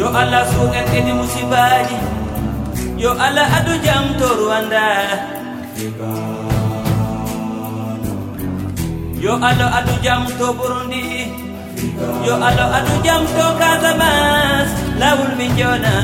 yo Allah suuken edi musibaji yo Allah adu jam to Rwanda yo Allah adu jam to Burundi yo Allah adu jam to Casamance lawul mi jona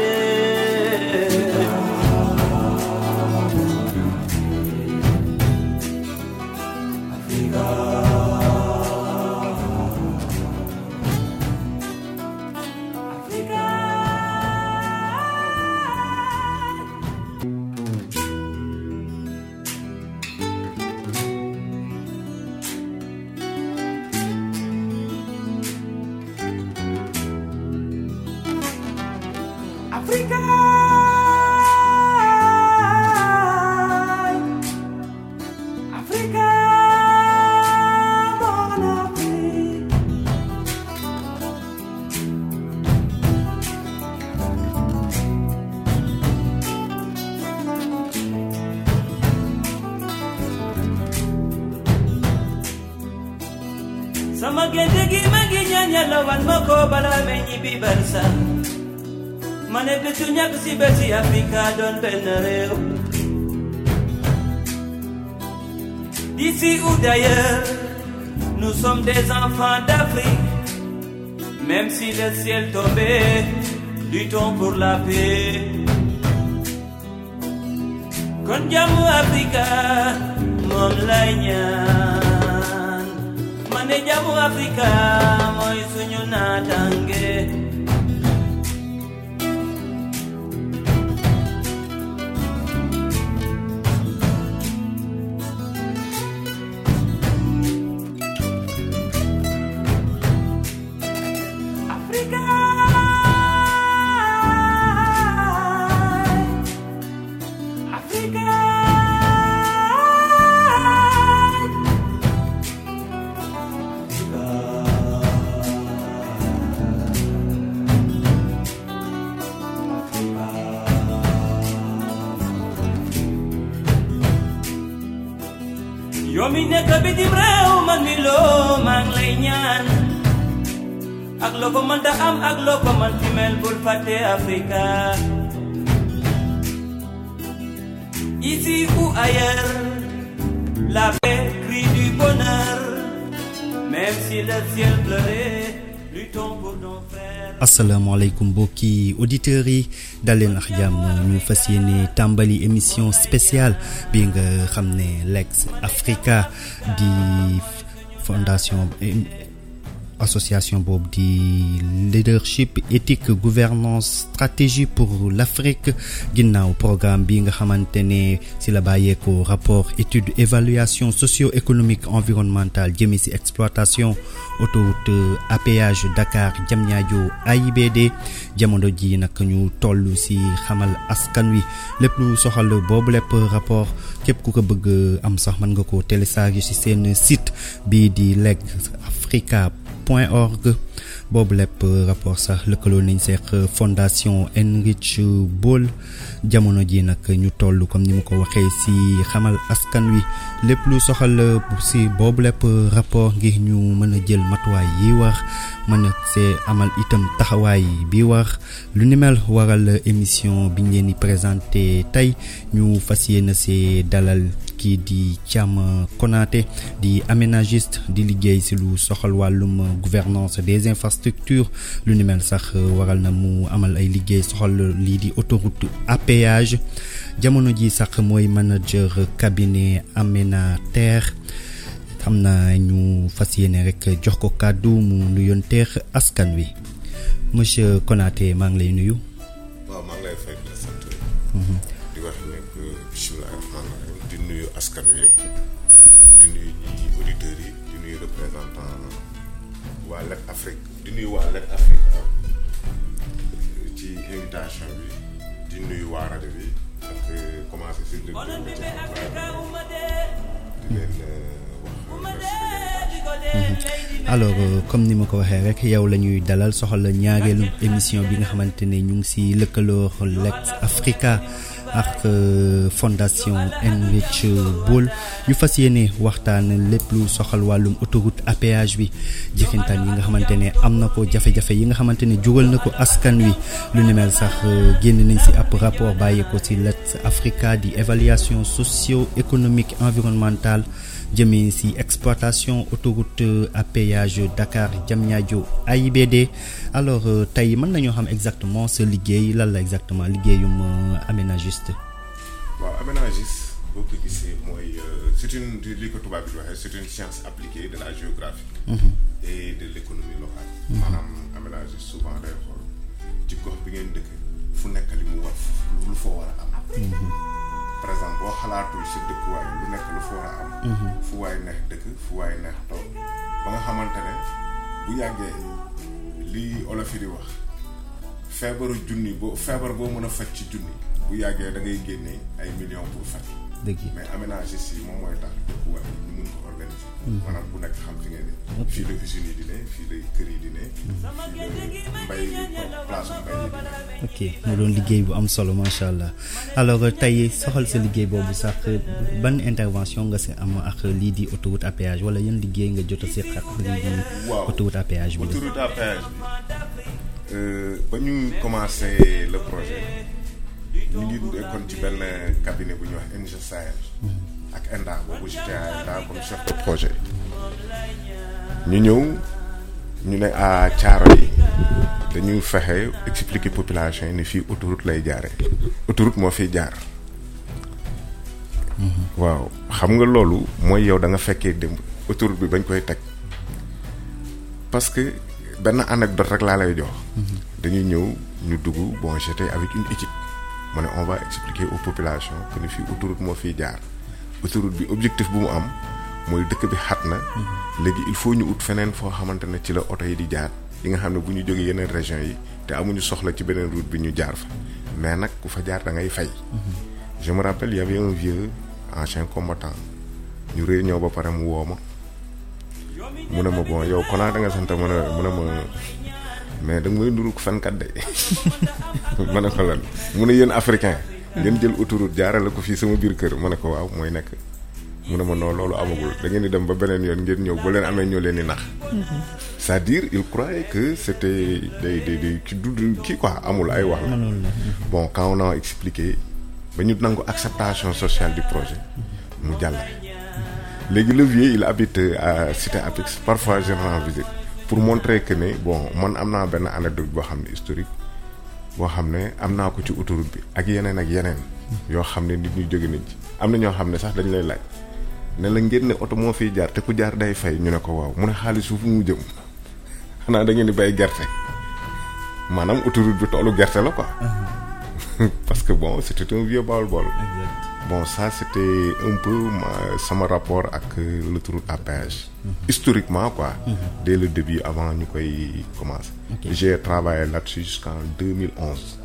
Africa, Africa, mon Afrique. Sama gende gi magi nyanya lawan mako bala menyi bibarsa. Mané de tuñak si beti Africa don ben réew d'ici ou d'ailleurs nous sommes des enfants d'Afrique même si le ciel tombait luttons pour la paix kon jamu Africa mom lay ñaan mané jamu Africa moy suñu natangue yo mi nekk bitim réew man mi loo maa ngi lay ñaan ak loo ko mën ta am ak loo ko mën ci mel bul fàtte Africa ici ou ailleurs la paix crie du bonheur même si le ciel pleurait luttons pour nos frères. asalaamaaleykum mbokki auditeurs yi dal leen ak jàmm ñu fas yéene tàmbali émission spéciale bi nga xam ne Lex Africa di fondation association boobu di leadership éthique gouvernance stratégie pour l'Afrique ginnaaw programme bi nga xamante ne ci la bàyyeeko rapport étude évaluation socio-économique environnementale jëmi ci exploitation autoroute à péage Dakar Diamniadio AIBD jamono ji nag ñu toll ci xamal askan wi lépp lu soxal boobu lépp rapport képp ku ko bëgg am sax mën nga ko télécharger ci seen site bi di legafrica.org boobu lépp rapport sax lëkkaloo nañ seq fondation Heinrich Böll jamono ji nag ñu toll comme ni mu ko waxee ci xamal askan wi lépp lu soxal ci boobu lépp rapport ngir ñu mën a jël matuwaay yi wax mën a see amal itam taxawaay bi wax lu ni mel waral émission bi ñu leen di présenté tey ñu fas yéene see dalal kii di Thiam Konaté di aménagiste di liggéey ci lu soxal wàllum gouvernance des infrastructures lu ni mel sax waral na mu amal ay liggéey soxal lii di autoroute à péage jamono ji sax mooy manager cabinet Aménater xam naa ñu fas yéene rek jox ko kàddu mu nuyonteex askan wi monsieur Konaté maa ngi lay nuyu. waaw maa ngi lay fay di sant. di wax ne bismillah rahmaani rahim di nuyu askan wi yëpp di nuyu ñi auditeurs yi di nuyu représentant waa Lex Afrique di nuyu waa Lex Afrique ci invitation bi di nuyu waa rajo bi ak commencé si di leen alors comme ni ma ko waxee rek yow la ñuy dalal soxal ñaareelu émission bi nga xamante ne ñu ngi ci lëkkaloo Lex Africa ak fondation Heinrich Böll ñu fas yéene waxtaan lépp lu soxal wàllum autoroute à péage bi jëfintaan yi nga xamante ne am na ko jafe-jafe yi nga xamante ne jugal na ko askan wi lu ni mel sax génn nañ ci ab rapport bàyyeeko ci Let's Africa di évaluation socio-économique environnementale jëmee ci exploitation autoroute à péage Dakar Diamniadio AIBD. alors tey mën nañoo xam exactement sa liggéey lan la exactement liggéeyum aménagiste. waaw aménagiste boo ko gisee mooy c'est une li ko tubaab bi di waxee c'est une science appliquée de la géographie. et de l'économie locale. maanaam aménagiste souvent day xool ci gox bi ngeen dëkk fu nekk li mu war lu fa war a am. par exemple boo xalaatul si dëkkuwaay lu nekk lu fa war a am. fu waay neex dëkk fu waay neex toog ba nga xamante ne bu yàggee lii olof yi di wax feebar boo mën a faj ci junni bu yàggee da ngay génne ay millions pour faj. mais aménagiste yi moom mooy tax dëkkuwaay ñu mun ko organiser. maanaam bu nekk xam fi ngeen ne. fii la usines yi di ne fii la kër yi di ne. fii la mbay place mbay yi di ne. ok mu doon liggéey bu am solo macha allah alors tey soxal sa liggéey boobu sax ban intervention nga si am ak lii di autoroute à péage wala yan liggéey nga jot a seq ak lii di autoroute à péage bi. autoroute à péage bi ba ñu commencé le projet ñu ngi nekkoon ci benn cabinet bu ñuy wax NGSAR ak ENDA boobu j'étais à ENDA comme chef de projet. ñu ñëw ñu ne à Thiaroye dañuy fexe expliquer population yi ne fii autoroute lay jaaree autoroute moo fiy jaar. waaw xam nga loolu mooy yow da nga fekkee démb autoroute bi bañ koy teg parce que benn anecdote rek laa lay jox. dañuy ñëw ñu dugg bon j'étais avec une équipe ma ne on va expliquer aux populations que ni fii autoroute moo fiy jaar autoroute bi objectif bu mu am mooy dëkk bi xat na. léegi il faut ñu ut feneen foo xamante ne ci la oto yi di jaar yi nga xam ne bu ñu jógee yeneen régions yi te amuñu soxla ci beneen route bi ñu jaar fa mais nag ku fa jaar da ngay fay. je me rappelle y avait un vieux ancien combattant ñu réunion ba pare mu woo ma mu ne ma bon yow konaa da nga sant mu ne ma mais da nga may nuru fenkat de ma ne ko lan mu ne yéen africain ngeen jël autoroute jaarale ko fii sama biir kër ma ne ko waaw mooy nekk mu ne ma non loolu amagul da ngeen di dem ba beneen yoon ngeen ñëw ba leen amee ñoo leen di nax c'est-à-dire il croyait que c'était des kii quoi amul ay wax la bon quand on a expliqué ba ñu nangu acceptation sociale du projet mu jàll léegi le vieux il habite à Cité Apix parfois je rends visite pour montrer que ne bon man am naa benn anecdote boo xam ne historique boo xam ne am naa ko ci autoroute bi ak yeneen yoo xam ne nit ñi jóge nañ ci am na ñoo xam ne sax dañ lay laaj ne la ngeen ne oto moo fiy jaar te ku jaar day fay ñu ne ko waaw mu ne xaalis fu mu jëm xanaa da ngeen di bay gerte maanaam autoroute bi toolu gerte la quoi. Parce que bon c'était un vieux Baol-Baol. Bon ça c'était un peu sama rapport ak l'autoroute à péage. Historiquement quoi. Dès le début avant ñu koy commencer. J'ai travaillé là-dessus jusqu'en 2011.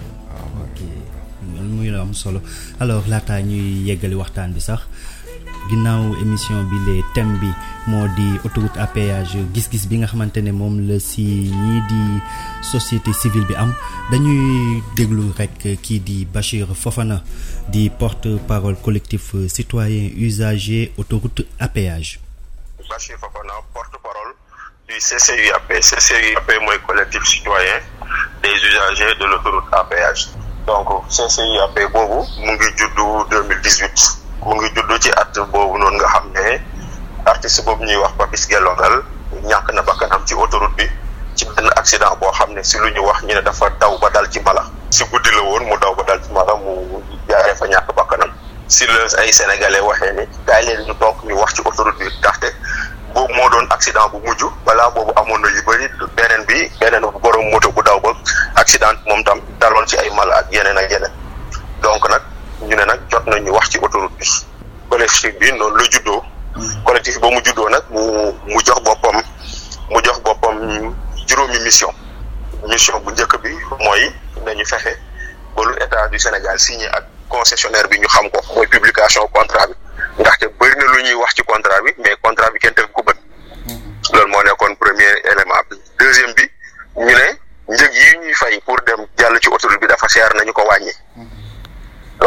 muy la am solo alors laataa ñuy yeggali waxtaan bi sax ginnaaw émission bi les thème bi moo di autoroute à péage gis-gis bi nga xamante ne moom la si ñii di société civile bi am dañuy déglu rek kii di Bachir Fofana di porte-parole collectif citoyen usager autoroute à péage. Bachir Fofana porte-parole du CCUAP. CCUAP mooy collectif citoyen des usagers de l'autoroute à péage. donc CCUAP boobu mu ngi juddu 2018 mu ngi juddu ci at boobu noonu nga xam ne artiste boobu ñuy wax Papis Gelongal ñàkk na bakkanam ci autoroute bi ci benn accident boo xam ne si lu ñu wax ñu ne dafa daw ba dal ci mala si guddi la woon mu daw ba dal ci mala mu jaaree fa ñàkk bakkanam si la ay sénégalais waxee ni kaay leen ñu toog ñu wax ci autoroute bi ndaxte boobu moo doon accident bu mujj balaa boobu amoon na yu bëri beneen borom moto bu daw ba accident moom tam daloon ci ay mala ak yeneen donc nag ñu ne nag jot nañ ñu wax ci autoroute bi collectif bi noonu la juddoo collectif ba mu juddoo nag mu jox boppam juróomi mission bu njëkk bi mooy nañu fexe ba lu état du Sénégal signé ak concessionnaire bi ñu xam ko mooy publication contrat bi ndaxte bëri na lu ñuy wax ci contrat bi mais contrat bi kenn teg ko bët loolu moo nekkoon premier élément bi deuxième bi ñu ne njëg yi ñuy fay pour dem jàll ci autoroute bi dafa cher nañu ko wàññi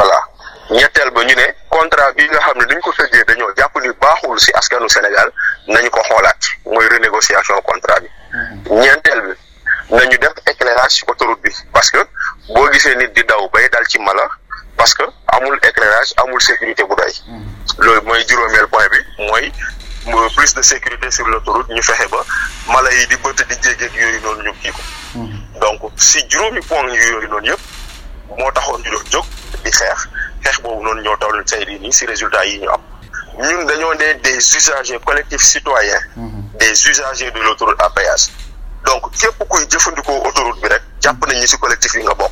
askanu Sénégal nañu ko xoolaat mooy renégociation contrat bi. ñeenteel bi nañu def éclairage ci autoroute bi parce que boo gisee nit di daw bay dal ci mala parce que amul éclairage amul sécurité bu doy. loolu mooy juróomeel point bi mooy plus de sécurité sur l'autoroute ñu fexe ba mala yi di bëtt di jéggeeg yooyu noonu ñu kii ko. donc si juróomi point yooyu noonu yëpp moo taxoon ñu doon jóg di xeex boobu noonu ñoo toll say di nii si résultats yi ñu am ñun dañoo ne des usagers collectifs citoyens des usagers de l'autoroute à péage donc képp kuy jëfandikoo autoroute bi rek jàpp nañ ni si collectif yi nga bokk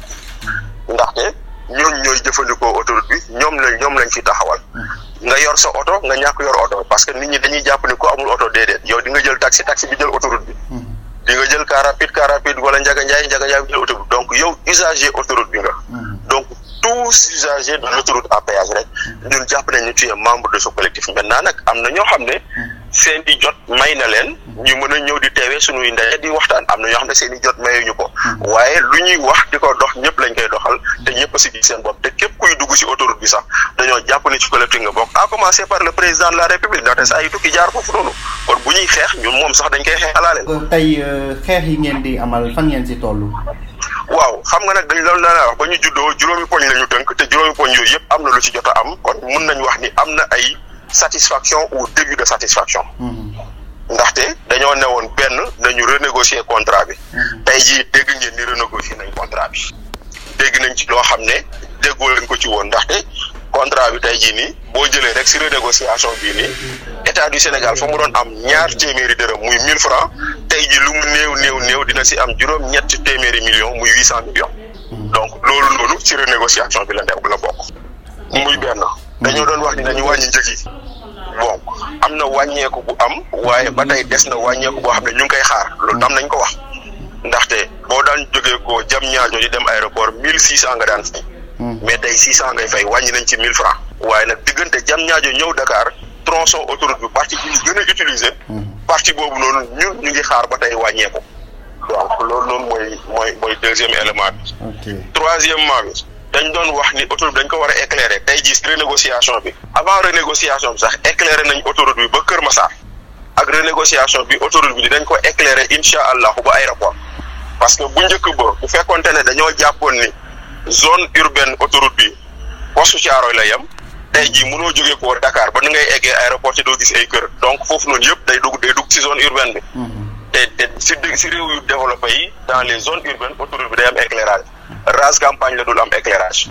ndaxte ñooñu ñooy jëfandikoo autoroute bi ñoom lañ fi taxawal nga yor sa oto nga ñàkk yor oto parce que nit ñi dañuy jàpp ni ko amul oto déedéet yow di nga jël taxi bi jël autoroute bi di nga jël car rapide wala njaga njaay bi jël autoroute donc yow usager autoroute bi nga donc tous usagers de l'autoroute à péage rek ñun jàpp nañ ni tu es membre de ce collectif maintenant nag am na ñoo xam ne seen i jot may na leen ñu mën a ñëw di teewee suñuy ndaje di waxtaan am na ñoo xam ne seen i jot mayuñu ko waaye lu ñuy wax di ko dox ñëpp lañ koy doxal te ñëpp si gis seen bopp te képp kuy dugg si autoroute bi sax dañoo jàpp ni ci collectif nga bokk à commencer par le président de la république ndaxte saa yu tukki jaar foofu noonu kon bu ñuy xeex ñun moom sax dañ koy xeexalaale. tey xeex yi ngeen di amal fan ngeen si toll. waaw xam nga nag dañ loolu naa wax ba ñu juddoo juróomi poñ la ñu tënk te juróomi poñ yooyu yëpp am na lu ci jot a am kon mun nañ wax ni am na ay satisfaction ou début de satisfaction ndaxte dañoo newoon benn nañu renégocier contrat bi tey jii dégg ngeen ni renégocier nañ contrat bi dégg nañ ci loo xam ne déggoo lañ ko ci woon ndaxte contrat bi tey jii nii boo jëlee rek si renégociation bii nii état du Sénégal fa mu doon am ñaar téeméeri dërëm muy 1000 francs tey jii lu mu néew dina si am juróom ñetti téeméeri millions muy 800 millions donc loolu noonu ci renégociation bi la bokk muy benn dañoo doon wax ni nañu wàññi njëg yi bon am na wàññeeku bu am waaye ba tey des na wàññeeku boo xam ne ñu ngi koy xaar loolu tam nañ ko wax ndaxte boo daan jógee ko jam ñaajo di dem aéroport 1600 nga daan fay mais tey 600 ngay fay wàññi nañ ci 1000 francs waaye nag diggante jam ñaajo ñëw Dakar tronçon autoroute bi partie bi ñu gën a utiliser partie boobu noonu ñun ñu ngi xaar ba tey wàññeeku donc loolu noonu mooy deuxième élément bi troisièmement bi dañ doon wax ni autoroute dañ ko war a éclairer tey jii renégociation bi avant renégociation bi sax éclairer nañ autoroute bi ba Kër Massar ak renégociation bi autoroute bi dinañ ko éclairer incha allahu ba aéroport parce que bu njëkk ba bu fekkonte ne dañoo jàppoon ni zone urbaine autoroute bi poste Thiaroye la yem tey jii mënoo jógee ko Dakar ba ni ngay eggee aéroport ci doo gis ay kër donc foofu noonu yëpp day dugg ci zone urbaine bi te si réew yu développé yi dans les zones urbaines autoroute bi day am éclairage rase campagne la dul am éclairage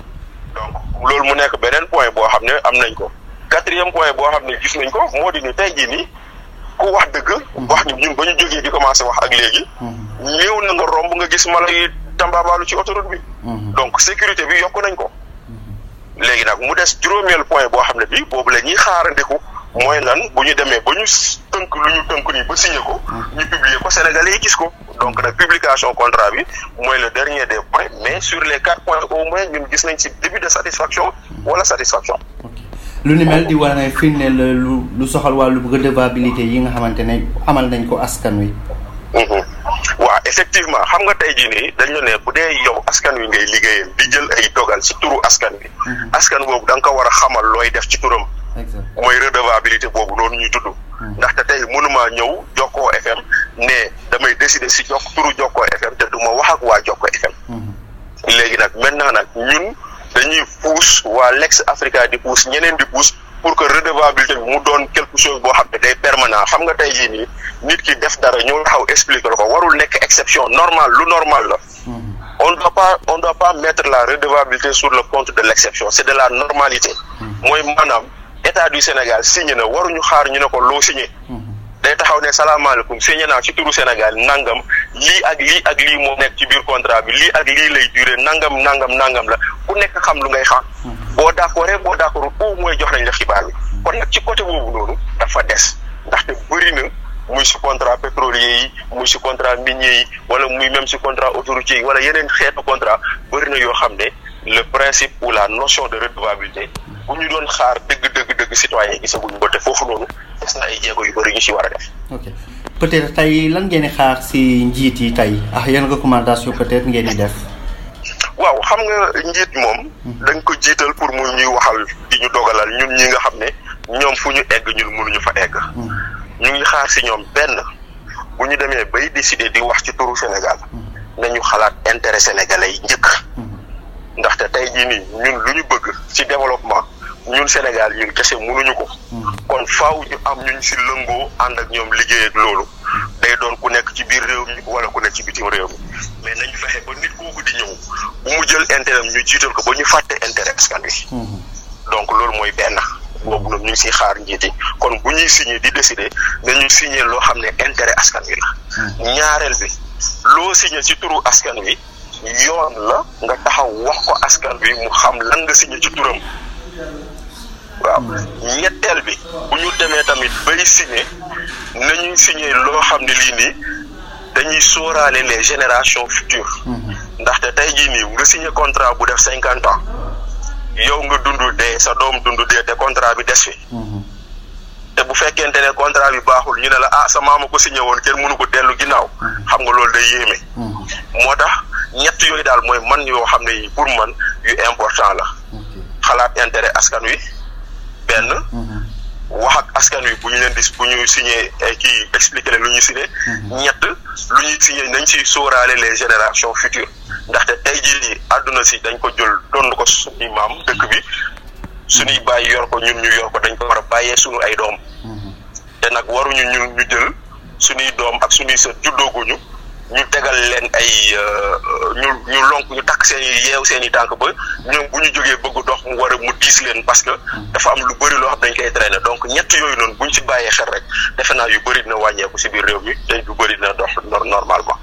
donc loolu mu nekk beneen point boo xam ne am nañ ko quatrième point boo xam ne gis nañ ko moo di ni tey jii nii ku wax dëgg wax ni ñun ba ñu jógee di commencé wax ak léegi néew na nga romb nga gis mala yi tambaabalu ci autoroute bi donc sécurité bi yokk nañ ko léegi nag mu des juróomeel point boo xam ne bi boobu la ñuy xaarandiku mooy lan bu ñu demee ba ñu tënk lu ñu tënk nii ba signé ko ñu publier ko Sénégalais yi gis ko donc nag publication contrat bi mooy le dernier des points mais sur les 4 points au moins ñun gis nañ ci début de satisfaction wala satisfaction. lu ni mel di wane fi ne la lu soxal wàllu redevabilité yi nga xamante ne amal nañ ko askan wi. waaw effectivement xam nga tey jii nii dañu ne bu dee yow askan wi ngay liggéeyal di jël ay dogal ci turu askan wi askan boobu da nga ko war a xamal looy def ci turam. mooy redevabilité boobu noonu ñuy tudd ndaxte tey mënumaa ñëw Jokkoo FM ne damay décider si turu Jokkoo FM te du ma wax ak waa Jokkoo FM léegi nag maintenant nag ñun dañuy pousse waa Lex Africa di pousse ñeneen di pousse pour que redevabilité bi mu doon quelque chose boo xam ne day permanent xam nga tey jii nii nit ki def dara ñëw taxaw expliquer la ko warul nekk exception normal lu normal la on doit pas mettre la redevabilité sur le compte de l'exception c'est de la normalité mooy maanaam état du Sénégal signé na waruñu xaar ñu ne ko loo signé day taxaw ne salaamaaleykum signé naa ci turu Sénégal nangam lii ak lii moo nekk ci biir contrat bi lii ak lii lay duré nangam la ku nekk xam lu ngay xam boo d'accord au moins jox nañ la xibaar bi kon nag ci côté boobu noonu dafa des ndaxte bëri na muy si contrat pétrolier yi muy si contrat minier yi wala muy même si contrat autoroutier yi wala yeneen xeetu contrat bëri na yoo xam ne le principe ou la notion de redevabilité bu ñu doon xaar dëgg citoyen gisaguñu ko te foofu noonu des na ay jéego yu bëri ñu si war a def. ok peut-être tey lan ngeen di xaar si njiit yi tey ak yan recommandation peut-être ngeen di def. waaw xam nga njiit moom. dañ ko jiital pour mu ñuy waxal di ñu dogalal ñun ñi nga xam ne ñoom fu ñu egg ñun mënuñu fa egg. ñu ngi xaar si ñoom benn bu ñu demee bay décider di wax ci turu Sénégal nañu xalaat intérêt sénégalais yi njëkk. ndaxte tey jii nii ñun lu ñu bëgg ci développement ñun Sénégal ñun kese mënuñu ko. kon faaw ñu am ñu ci lëngoo ànd ak ñoom liggéey ak loolu. day doon ku nekk ci biir réew mi wala ku nekk ci bitim réew mi mais nañu fexe ba nit kooku di ñëw bu mu jël intérêt ñu jiital ko ba ñu fàtte intérêt askan wi. donc loolu mooy benn boobu nag ñu ngi siy xaar njiiti kon bu ñuy signé di décider nañu signé loo xam ne intérêt askan wi la. ñaareel bi loo signé ci turu askan wi yoon la nga taxaw wax ko askan wi mu xam lan nga signé ci turam. waaw ñetteel bi bu ñu demee tamit bay signé nañuy signé loo xam ne lii nii dañuy sóoraale les générations futures. ndaxte tey jii nii nga signé contrat bu def 50 ans yow nga dund dee sa doom dund dee te contrat bi des fi. te bu fekkente ne contrat bi baaxul ñu ne la sa maama ko signé woon kenn mënu ko dellu ginnaaw xam nga loolu day yéeme. moo tax ñett yooyu daal mooy man yoo xam ne pour man yu important la. xalaat intérêt askan wi. benn wax ak askan wi bu ñu leen bu ñu signé kii expliqué leen lu ñuy signé. ñett lu ñuy signé nañ ci sóoraale les générations futures ndaxte tey jii nii àdduna si dañ ko jël doon ko suñuy maam dëkk bi suñuy bàyyi yor ko ñun ñu yor ko dañ ko war a bàyyee suñu ay doom. te nag waruñu ñun ñu jël suñuy doom ak suñuy sët juddooguñu ñu tegal leen ay ñu lonk ñu takk seen i yeew seen i tànk ba ñoom bu ñu jógee bëgg dox mu war a mu diis leen parce que dafa am lu bëri loo xam dañ koy traîner donc ñett yooyu noonu bu ñu ci bàyyee xel rek defe naa yu bëri dina wàññeeku si biir réew mi te yu bëri dina dox normalement.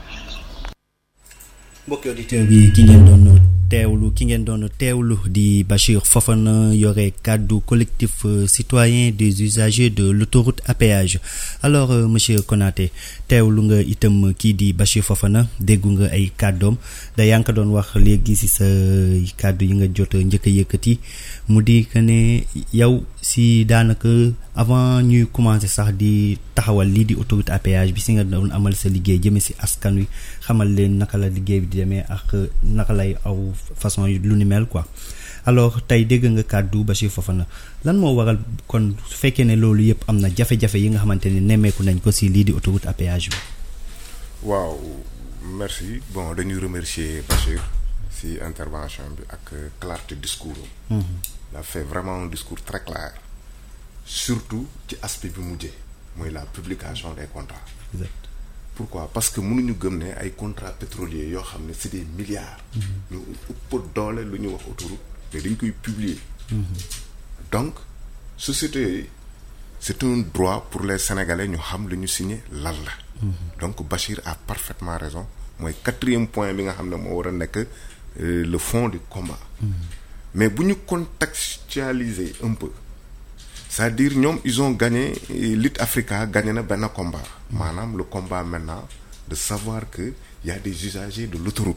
mbokki auditeur bi ki ngeen doon teewlu di Bachir Fofana yore kàddu collectif citoyen des usagers de l'autoroute à péage. Alors monsieur Konaté teewlu nga itam kii di Bachir Fofana déggu nga ay kàddoom da yaa ngi ko doon wax léegi ci sa kàddu yi nga jot njëkk a yëkkati mu di que ne yow si daanaka avant ñuy commencer sax di taxawal lii di autoroute à péage bi si nga doon amal sa liggéey jëme si askan wi xamal leen naka la liggéey bi di demee ak naka lay aw façon lu ni mel quoi. alors tey dégg nga kàddu Bachir Fofana lan moo waral kon su fekkee ne loolu yëpp am na jafe-jafe yi nga xamante ne nemmeeku nañ ko si lii di autoroute à péage bi. waaw merci bon dañuy remercier Bachir si intervention bi ak clarté discours am. il a fait vraiment un discours très clair surtout ci aspect bi mujjee mooy la publication des contrats. Exact. Pourquoi? Parce que mënuñu gëm ne ay contrats pétroliers yoo xam ne c'est des milliards. ñu ëpp doole lu ñu wax autoroute mais dañ koy publier. donc société c'est un droit pour les Sénégalais ñu xam lu ñu signé lan la. donc Bachir a parfaitement raison mooy 4e point bi nga xam ne moo war a nekk le fond du combat. mais bu ñu contextualiser un peu c'est-à-dire ñoom ils ont gagné Lit Africa gagné na benn combat maanaam le combat maintenant de savoir que y a des usagers de l'autoroute.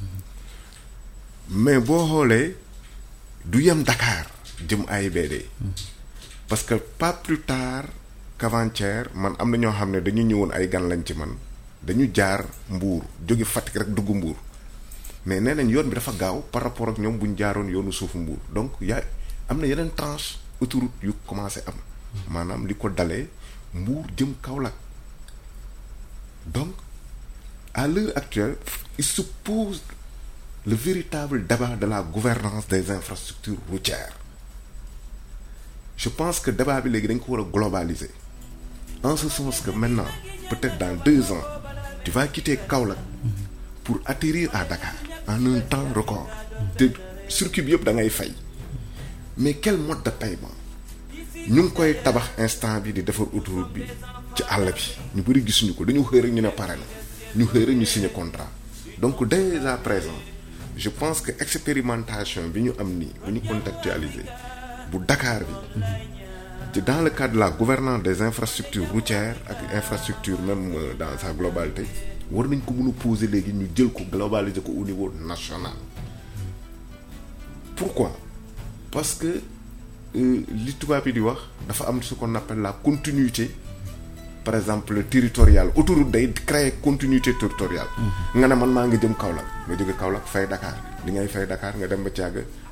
mais boo xoolee du yem Dakar jëm AIBD. parce que pas plus tard qu'avant-hier man am na ñoo xam ne dañu ñëwoon ay gan lañ ci man dañu jaar Mbour jóge Fatick rek dugg Mbour mais nee nañ yoon bi dafa gaaw par rapport ak ñoom bu ñu jaaroon yoonu suufu Mbour donc yaa am na yeneen tranche autoroute yu commencé am maanaam li ko dalee Mbour jëm Kaolack. donc à l'heure actuelle il se pose le véritable débat de la gouvernance des infrastructures routières. Je pense que débat bi léegi dañ ko war a globaliser en ce sens que maintenant peut-être dans 2 ans tu vas quitter Kaolack pour atterrir à Dakar en un temps record te circuit bi yëpp da ngay fay mais quel mode de paiement ñu ngi koy tabax instant bi di defar autoroute bi ci àll bi ñu bëri gisuñu ko dañu xëy rek ñu ne pare na ñu xëy rek ñu signé contrat donc dès à présent je pense que expérimentation bi ñu am nii bu ñu contextualiser bu Dakar bi dans le cadre de la gouvernance des infrastructures routières ak infrastructure même dans sa globalité war nañ ko mën a poser léegi ñu jël ko globaliser ko au niveau national. Pourquoi? Parce que li tubaab bi di wax dafa am ce qu'on appelle la continuité par exemple territoriale autoroute day créer continuité territoriale. nga ne man maa ngi jëm Kaolack nga jóge Kaolack fay Dakar li ngay fay Dakar nga dem ba càgg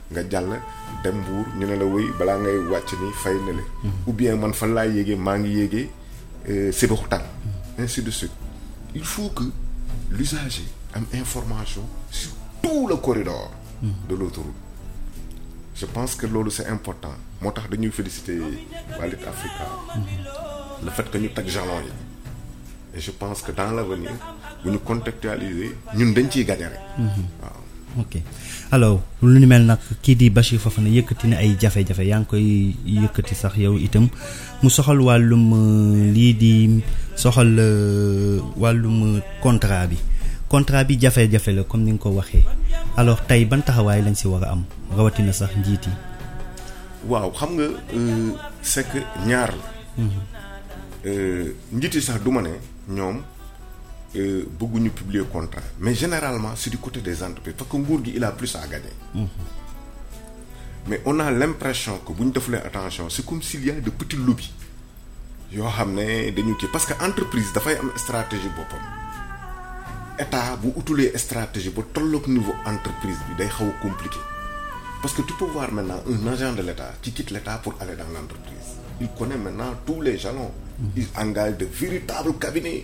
nga jàll dem Mbour ñu ne la wéy balaa ngay wàcc ni fay na le ou bien man fan laa yéegee maa ngi yéegee Sébikotane ainsi de suite. Il faut que l'usager am information sur tout le corridor de l'autoroute. Je pense que loolu c'est important moo tax dañuy féliciter Walid Africa le fait que ñu teg jalon yi et je pense que dans l'avenir bu ñu contextualiser ñun dañ ciy gagner rek waaw. ok alors lu ni mel nag kii di Bachir Fofana yëkkati na ay jafe-jafe yaa ngi koy yëkkati sax yow itam mu soxal wàllum lii di soxal wàllum contrat bi jafe-jafe la comme ni nga ko waxee alors tey ban taxawaay lañ si war a am rawatina sax njiit yi. waaw xam nga c'est que ñaar la. njiit yi sax du ma ne ñoom bëgguñu publier contrat mais généralement c'est du côté des entreprises parce que nguur gi il a plus à gagner. mais on a l'impression que bu ñu defulee attention c'est comme s'il y a de petits lobbies yoo xam ne dañu kii parce que entreprise dafay am stratégie boppam état bu utulee stratégie ba tolloog niveau entreprise bi day xaw a compliqué parce que tu peux voir maintenant un agent de l'état qui quitte l'état pour aller dans l'entreprise il connaît maintenant tous les jalons. il engage de véritables cabinets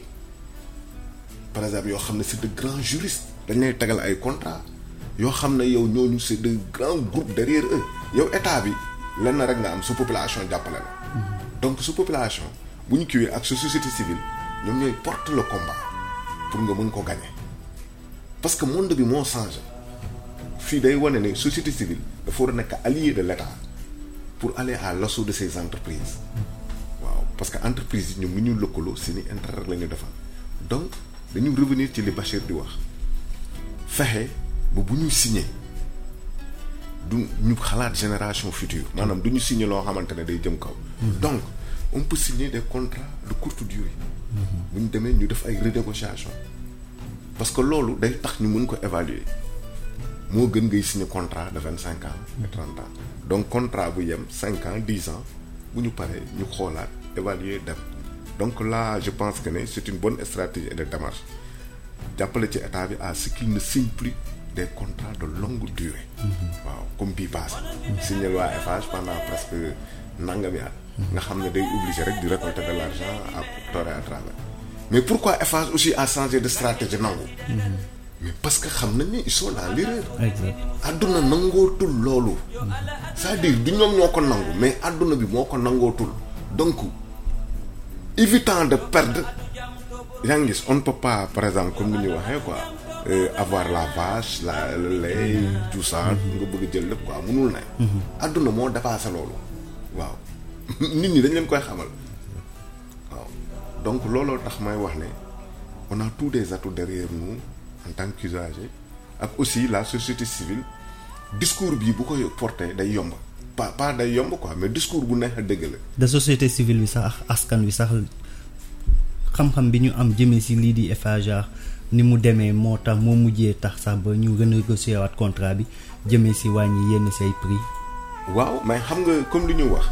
par exemple yoo xam ne c'est de grands juristes dañ lay tegal ay contrats yoo xam ne yow ñooñu c'est de grands groupes derrière eux yow état bi lenn rek nga am su population jàppale la donc su population bu ñu kiiwee ak su société civile ñoom ñooy porte le combat pour nga mën ko gagner parce que monde bi moo changé fii day wane ne société civile dafa war a nekk allié de l'état pour aller à l'assaut de ces entreprises waaw parce que entreprise yi ñoom lu ñu lëkkaloo seeni intérêt rek la ñu defal donc dañu revenir ci li Bachir di wax fexe ba bu ñuy signer du ñu xalaat génération future maanaam du ñu signer loo xamante ne day jëm kaw. donc on peut signer des contrats de courte durée. bu ñu demee ñu def ay renégociation parce que loolu day tax ñu mën ko évaluer moo gën ngay signer contrat de 25 ans et 30 ans donc contrat bu yem 5 ans 10 ans bu ñu paree ñu xoolaat évaluer dem donc là je pense que ne c'est une bonne stratégie et de démarche jàppale ci état bi à ce qu'il ne signe plus des contrats de longue durée. waaw comme bii passé. signer waa Eiffage pendant presque nangami at. nga xam ne day obligé rek di récolter de l'argent à tort et à travers mais pourquoi Eiffage aussi a changé de stratégie nangu. mais parce que xam nañ ni ils sont dans l'erreur. exact àdduna nangootul loolu. c'est-à-dire du ñoom ñoo ko nangu mais àdduna bi moo ko nangootul donc évitant de perdre yaa ngi gis on ne peut pas par exemple comme ni ñu waxee quoi avoir la vache le lait tout ça nga bëgg jël lépp quoi mënul ne. àdduna moo dépassé loolu waaw nit ñi dañ leen koy xamal waaw donc looloo tax may wax ne on a tous des atouts derrière nous en tant qu'usager ak aussi la société civile discours bii bu koy porter day yomb pas day yomb quoi mais discours bu neex a dëgg la. de société civile bi sax askan wi sax xam-xam bi ñu am jëmee ci lii di Eiffage ni mu demee moo tax moo mujjee tax sax ba ñu renégocier waat contrat bi jëmee ci wàññi yenn say prix. waaw mais xam nga comme li ñu wax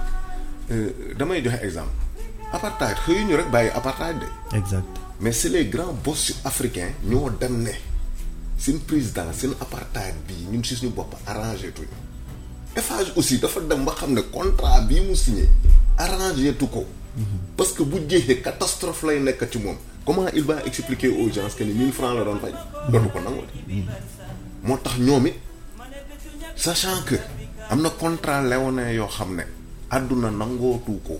damay joxe exemple apartheid xëyuñu rek bàyyi apartheid de. exact mais c'est les grands boss africains ñoo dem ne seen président seen apartheid bii ñun ci suñu bopp arrangé tuñu Eiffage aussi dafa dem ba xam ne contrat bii mu signé arrangé tu ko. parce que bu jeexee catastrophe lay nekk ci moom comment il va expliquer aux gens que ni 1000 francs la doon fay. dootu ko nangu de. moo tax ñoom it sachant que am na contrat léonin yoo xam ne àdduna nangootu ko.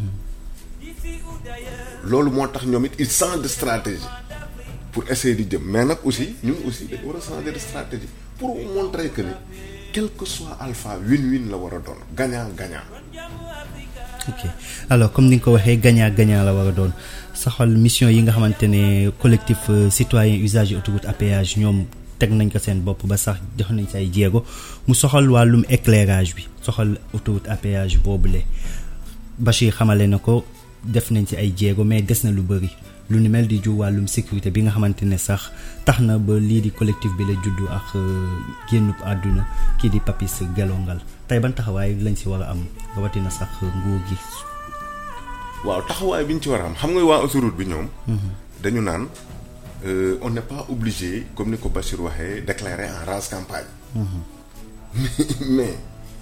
loolu moo tax ñoom it il change de stratégie pour essayer di jëm mais nag aussi ñun aussi dañu war a changer de stratégie pour montrer que ni quel que soit alpha win-win la war a doon gagnant-gagnant. ok alors comme ni nga ko waxee gagnant-gagnant la war a doon saxal mission yi nga xamante ne collectif citoyen usager autoroute à péage ñoom teg nañ ko seen bopp ba sax jox nañ say jéego mu soxal wàllum éclairage bi soxal autoroute à péage boobule Bachir xamale na ko def nañ ci ay jéego mais des na lu bari lu ni mel di ju wàllum sécurité bi nga xamante ne sax tax na ba lii di collectif bi la juddu ak génnub àdduna kii di Papis Gelongal tey ban taxawaay lañ ci war a am rawatina sax nguur gi. waaw taxawaay bi ñu ci war a am xam nga waa autoroute bi ñoom. dañu naan on n'est pas obligé comme ni ko Bachir waxee déclarer en rase campagne. mais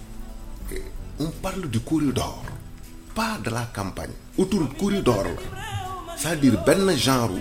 on parle du corridor pas de la campagne. Autoroute corridor la c'est-à-dire benn genre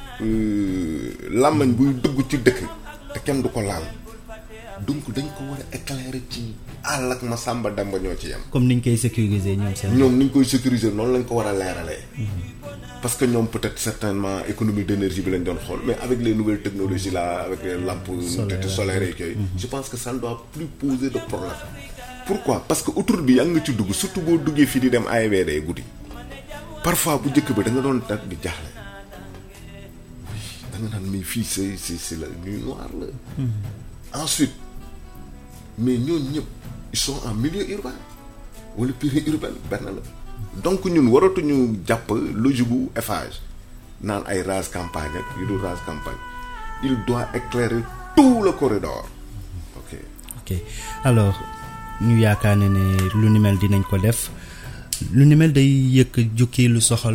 làmmañ buy dugg ci dëkk te kenn du ko laal donc dañ ko war a éclairer ci àll ak ma sàmba damba ñoo ci yem. comme niñ koy sécuriser ñoom seen. ñoom niñ koy sécuriser noonu lañ ko war a leeralee. parce que ñoom peut-être certainement économie d'énergie bi lañ doon xool mais avec les nouvelles technologies là avec les lampes solaires et yooyu. je pense que ça ne doit plus poser de problème. pourquoi parce que autoroute bi yaa ngi ci dugg surtout boo duggee fii di dem AIBD guddi parfois bu njëkk bi da nga doon tat di jaaxle da nga naan mais fii c'est la nuit noire la. ensuite mais ñooñu ñëpp ils sont en milieu urbain wala périurbain benn la donc ñun waratuñu jàpp logique bu Eiffage naan ay rase campagne ak yu dul rase campagne il doit éclairer tout le corridor. ok alors ñu yaakaar ne lu ni mel dinañ ko def lu ni mel day yëkk jukki lu soxal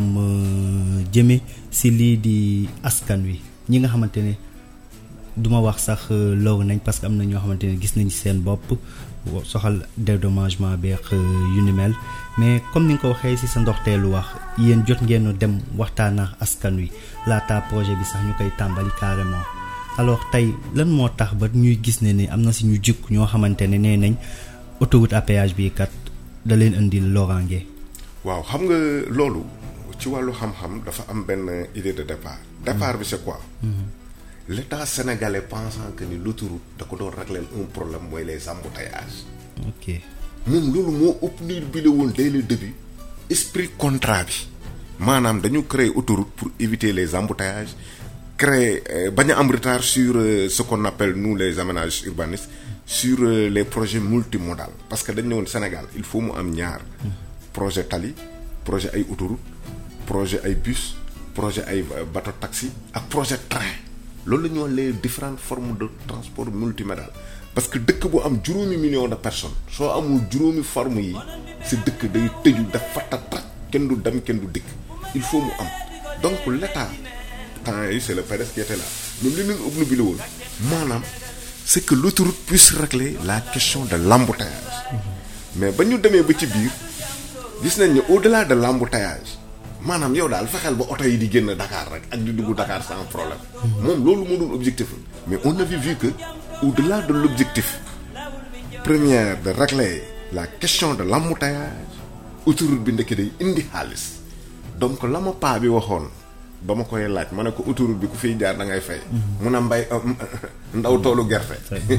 wàllum jëme si lii di askan wi ñi nga xamante ne duma wax sax loolu nañ parce que am na ñoo xamante ne gis nañ seen bopp soxal dédommagement beex yu ni mel mais comme ni nga ko waxee ci sa ndoxteelu wax yéen jot ngeen dem waxtaan ak askan wi laata projet bi sax ñu koy tàmbali carrément alors tey lan moo tax ba ñuy gis ne am na ci ñu jikk ñoo xamante ne nee nañ autoroute à péage bi kat da leen indil loraange. waaw xam nga loolu ci wàllu xam-xam dafa am benn idée de départ. départ bi c'est quoi. L'État sénégalais pensant que ni l'autoroute da ko doon régler un problème mooy les embouteillages. ok moom loolu moo obnubilé woon dès le début esprit contrat bi maanaam dañu créer autoroute pour éviter les embouteillages créer bañ a am retard sur ce qu'on appelle nous les aménages urbanistes sur les projets multimodaux parce que dañu ne woon Sénégal il faut mu am ñaar projet tali projet ay autoroute projet ay bus projet ay bateau taxi ak projet train. loolu la ñu wax les différentes formes de transport multimodal parce que dëkk bu am 5 millions de personnes soo amul 5 formes yi si dëkk day tëju daf fatatak kenn du dem kenn du dikk il faut mu am donc l'État temps yi c'est le PDS qui était là ñoom li leen obnubilé woon maanaam c'est que l'autoroute puisse régler la question de l'embouteillage mais ba ñu demee ba ci biir gis nañ ne au-delà de l'embouteillage maanaam yow daal fexeel ba oto yi di génn Dakar rek ak di dugg Dakar sans problème moom loolu moo doon objectif mais on avait vu que au-delà de l'objectif première de régler la question de l'embouteillage autoroute bi ndekki day indi xaalis donc la ma paa bi waxoon ba ma koy laaj ma ne ko autoroute bi ku fiy jaar da ngay fay mun a mbay ndaw toolu gerte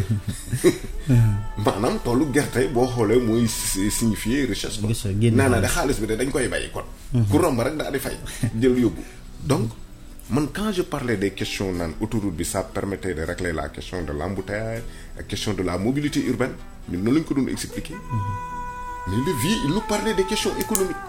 maanaam toolu gerte boo xoolee mooy signifier richesse ko nee na de xaalis bi de dañ koy bay kon ku romb rek daal di fay jël yóbbu donc man quand je parlais des questions naan autoroute bi ça permettait de régler la question de l'embouteillage la question de la mobilité urbaine ñun noonu lañ ko doon expliquer mais le vie il nous parlait des questions économiques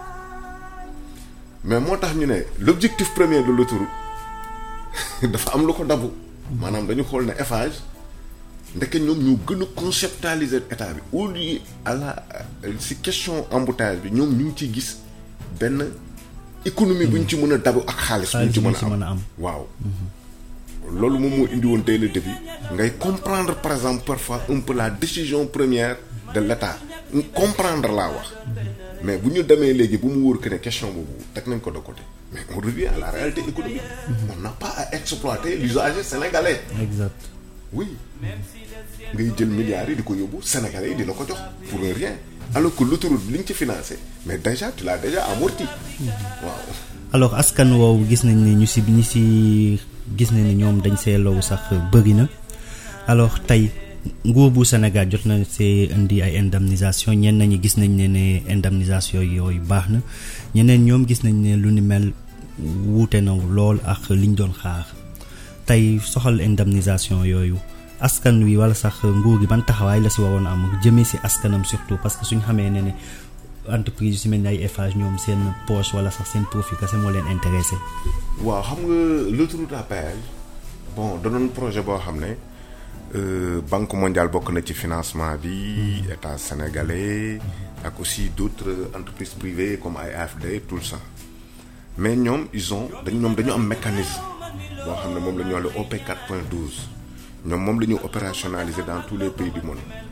mais moo tax ñu ne l'objectif premier de l'autoroute dafa am lu ko dabu maanaam dañu xool ne Eiffage ndeke ñoom ñu gën a conceptualiser état bi au lieu à la si question embouteillage bi ñoom ñu ngi ciy gis benn économie bu ñu ci mën a dabu ak xaalis bu ñu ci mën a am waaw loolu moom moo indi woon dès le début ngay comprendre par exemple parfois un peu la décision première de l'État comprendre laa wax mais bu ñu demee léegi bu mu wóor que ne question boobu teg nañ ko de côté mais on revient à la réalité économique on n'a pas à exploiter l'usager sénégalais exact oui ngay jël milliards yi di ko yóbbu sénégalais yi dina ko jox pour rien alors que l'autoroute bi li ñu ci financé mais déjà tu l'as déjà amorti waaw alors askan woowu gis nañ ne ñu si gis nañ ne ñoom dañ see lowu sax bëri na alors tey nguur bu Sénégal jot na see indi ay indemnisation ñenn ñi gis nañ ne indemnisation yooyu baax na ñeneen ñoom gis nañ ne lu ni mel wuute na lool ak liñ doon xaar tey soxal indemnisation yooyu askan wi wala sax nguur gi ban taxawaay la si waroon am jëmee si askanam surtout parce que suñ xamee ne entreprise yu si mel ni ay Eiffage ñoom seen poche wala sax seen profit kese moo leen intéressé. waaw xam nga l'autoroute à péage bon danoon projet boo xam ne Banque mondiale bokk na ci financement bi état sénégalais ak aussi d'autres entreprises privées comme ay AFD tout ça mais ñoom dañu am mécanisme boo xam ne moom la ñu wax le OP 4.12 ñoom moom la ñu opérationnaliser dans tous les pays du monde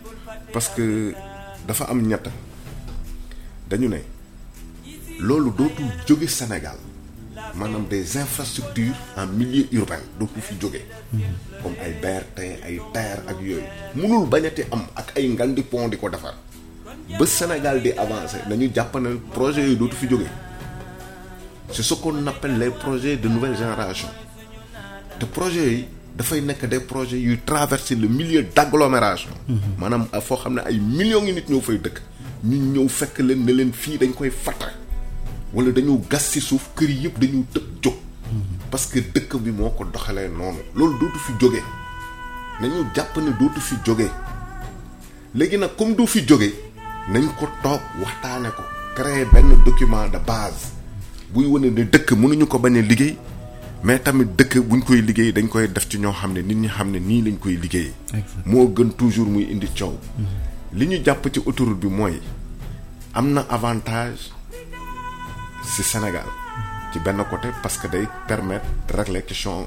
parce que dafa am ñett dañu ne loolu dootul jóge Sénégal maanaam des infrastructures en milieu urbain dootul fi jóge comme ay BRT ay TER ak yooyu mënul bañati am ak ay ngandi pont di ko defar ba Sénégal di avancer nañu jàpp ne projet yooyu dootu fi jóge. C'est ce qu'on appelle les projets de nouvelle génération te projets yi dafay nekk des projets yuy traverser le milieu d'agglomération maanaam foo xam ne ay millions ngi nit ñoo fay dëkk ñu ñëw fekk leen ne leen fii dañ koy fatta wala dañu gas ci suuf kër yi yëpp dañu tëb jóg parce que dëkk bi moo ko doxalee noonu loolu dootu fi jóge nañu jàpp ne dootu fi jóge léegi nag comme du fi jóge nañ ko toog waxtaane ko créer benn document de base buy wane ne dëkk mënuñu ko bañ a liggéey mais tamit dëkk buñ koy liggéey dañ koy def ci ñoo xam ne nit ñi xam ne nii lañ koy liggéeyee. moo gën toujours muy indi coow. li ñu jàpp ci autoroute bi mooy am na avantage ci Sénégal ci benn côté parce que day permettre de régler question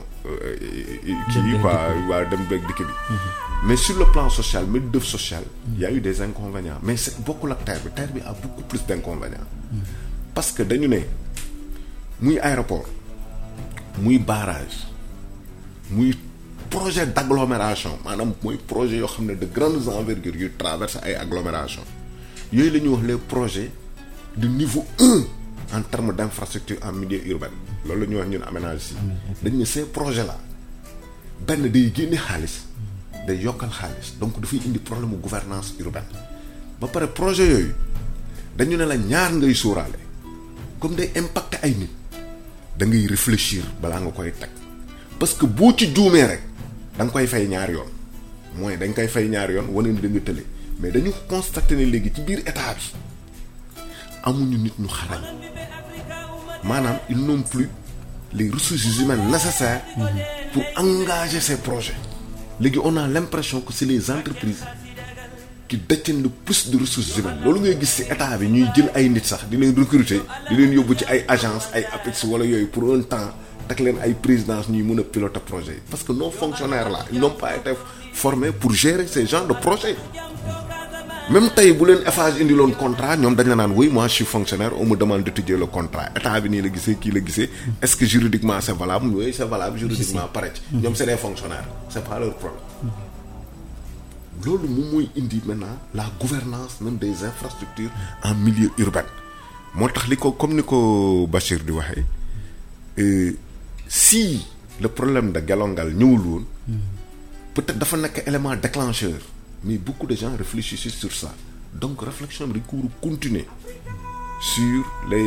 kii quoi waa dem beeg dikk bi. mais sur le plan social médiatif social. y a eu des inconvénients mais c'est bokkul ak terre bi a beaucoup plus d'inconvénients. parce que dañu ne. muy aéroport muy barrage muy projet d'agglomération maanaam mooy projet yoo xam ne de grandes envergures yu traversent ay agglomération yooyu la ñuy wax les projets de niveau 1 en termes d'infrastructure en milieu urbain loolu la ñuy wax ñun aménage si dañ ne ces projets là benn day génne xaalis day yokkal xaalis donc dafay indi problème gouvernance urbaine ba pare projet yooyu dañu ne la ñaar ngay sóoraale comme day impacter ay nit da ngay réfléchir balaa nga koy teg parce que boo ci juumee rek da nga koy fay ñaar yoon mooy dañ koy fay ñaar yoon wane ni da nga tële mais dañu constater ne léegi ci biir état bi amuñu nit ñu xarañ maanaam ils n'ont plus les ressources humaines nécessaires pour engager ces projets léegi on a l'impression que c'est les entreprises qui détiennent le plus de ressources humaines loolu ngay gis ci état bi ñuy jël ay nit sax di leen recruter di leen yóbbu ci ay agence ay APEX wala yooyu pour un temps teg leen ay présidence ñuy mën a piloter projet parce que nos fonctionnaires là ils n'ont pas été formés pour gérer ces genres de projets même tey bu leen Eiffage indi loon contrat ñoom dañ la naan oui moi je suis fonctionnaire on me demande d'étudier le contrat état bi nii la gisee kii la gisee est-ce que juridiquement c'est valable oui c'est valable juridiquement pare ci ñoom c'est des fonctionnaires c'est pas leur problème loolu moom mooy indi maintenant la gouvernance même des infrastructures en milieu urbain moo tax li ko comme ni ko Bachir di waxee si le problème de Gelongal ñëwul woon peut-être dafa nekk élément déclencheur mais beaucoup de gens réfléchissent sur ça donc réflexion bi dañ ko war a continuer sur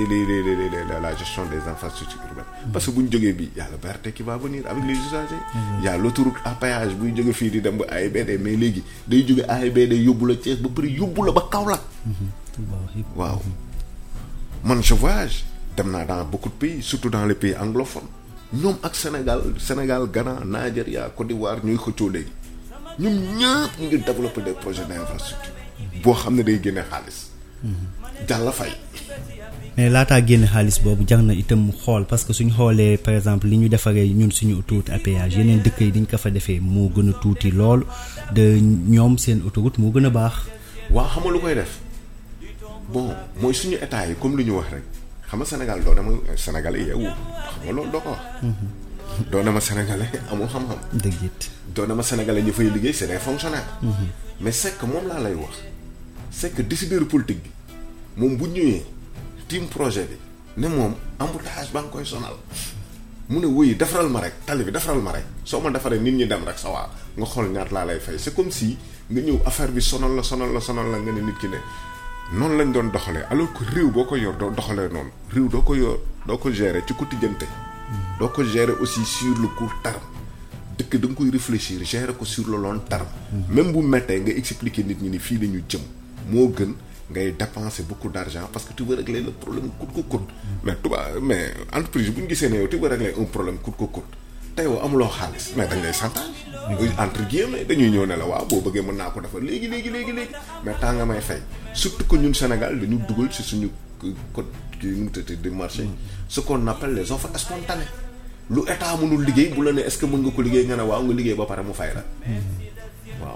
la gestion des infrastructures urbaines parce que bu ñu jógee bi y a le BRT qui va venir avec les usagers y a l'autoroute à péage buy jóge fii di dem ba AIBD mais léegi day jóge AIBD yóbbu la Thiès ba pare yóbbu la ba Kaolack waaw man je voyage dem naa dans beaucoup de pays surtout dans les pays anglophones ñoom ak Sénégal Ghana Nigeria Côte d'Ivoire ñuy xëccoo léegi ñoom ñëpp ñu ngi développer des projets d'infrastructure boo xam ne day génne xaalis jàll fay. mais laataa génn xaalis boobu jar na itam xool parce que suñu xoolee par exemple li ñu defaree ñun suñu autoroute à péage yeneen dëkk yi diñ ko fa defee moo gën a tuuti lool de ñoom seen autoroute moo gën a baax. waaw xam nga lu koy def bon mooy suñu état yi comme li ñu wax rek xam nga Sénégal doo dama Sénégalais yeewu xam nga loolu doo ko wax. doo dama Sénégalais amul xam-xam. dëgg it. doo dama Sénégalais ñu fay liggéey c'est des fonctionnaires. mais c'est que moom laa lay wax c'est que décideur politique bi moom bu ñëwee. team projet bi ne moom embouteillage ba nga koy sonal mu ne wuy defaral ma rek tali bi defaral ma rek soo ma defaree nit ñi dem rek sa waa nga xool ñaat laa lay fay c'est comme si nga ñëw affaire bi sonal la nga ne nit ki ne noonu lañ doon doxalee alors que réew boo ko yor doo doxalee noonu réew doo ko yor doo ko gérer ci quotidienneté doo ko gérer aussi sur le court terme dëkk da nga koy réfléchir gérer ko sur le long terme même bu mettee nga expliquer nit ñi ni fii la ñu jëm moo gën ngay dépenser beaucoup d'argent parce que tu veux régler le problème coûte que coûte mais entreprise bu ñu gisee ne yow tu veux régler un problème coûte que coûte te yow amuloo xaalis mais dañ lay chantage entre guillemets dañuy ñëw ne la waaw boo bëggee mën naa ko defar léegi mais temps nga may fay surtout que ñun Sénégal dañu dugal ci suñu code kii nu mu tëddee di marché ce qu'on appelle les offres spontanées lu état mënul liggéey bu la ne est-ce que mën nga ko liggéey nga ne waaw nga liggéey ba pare mu fay la waaw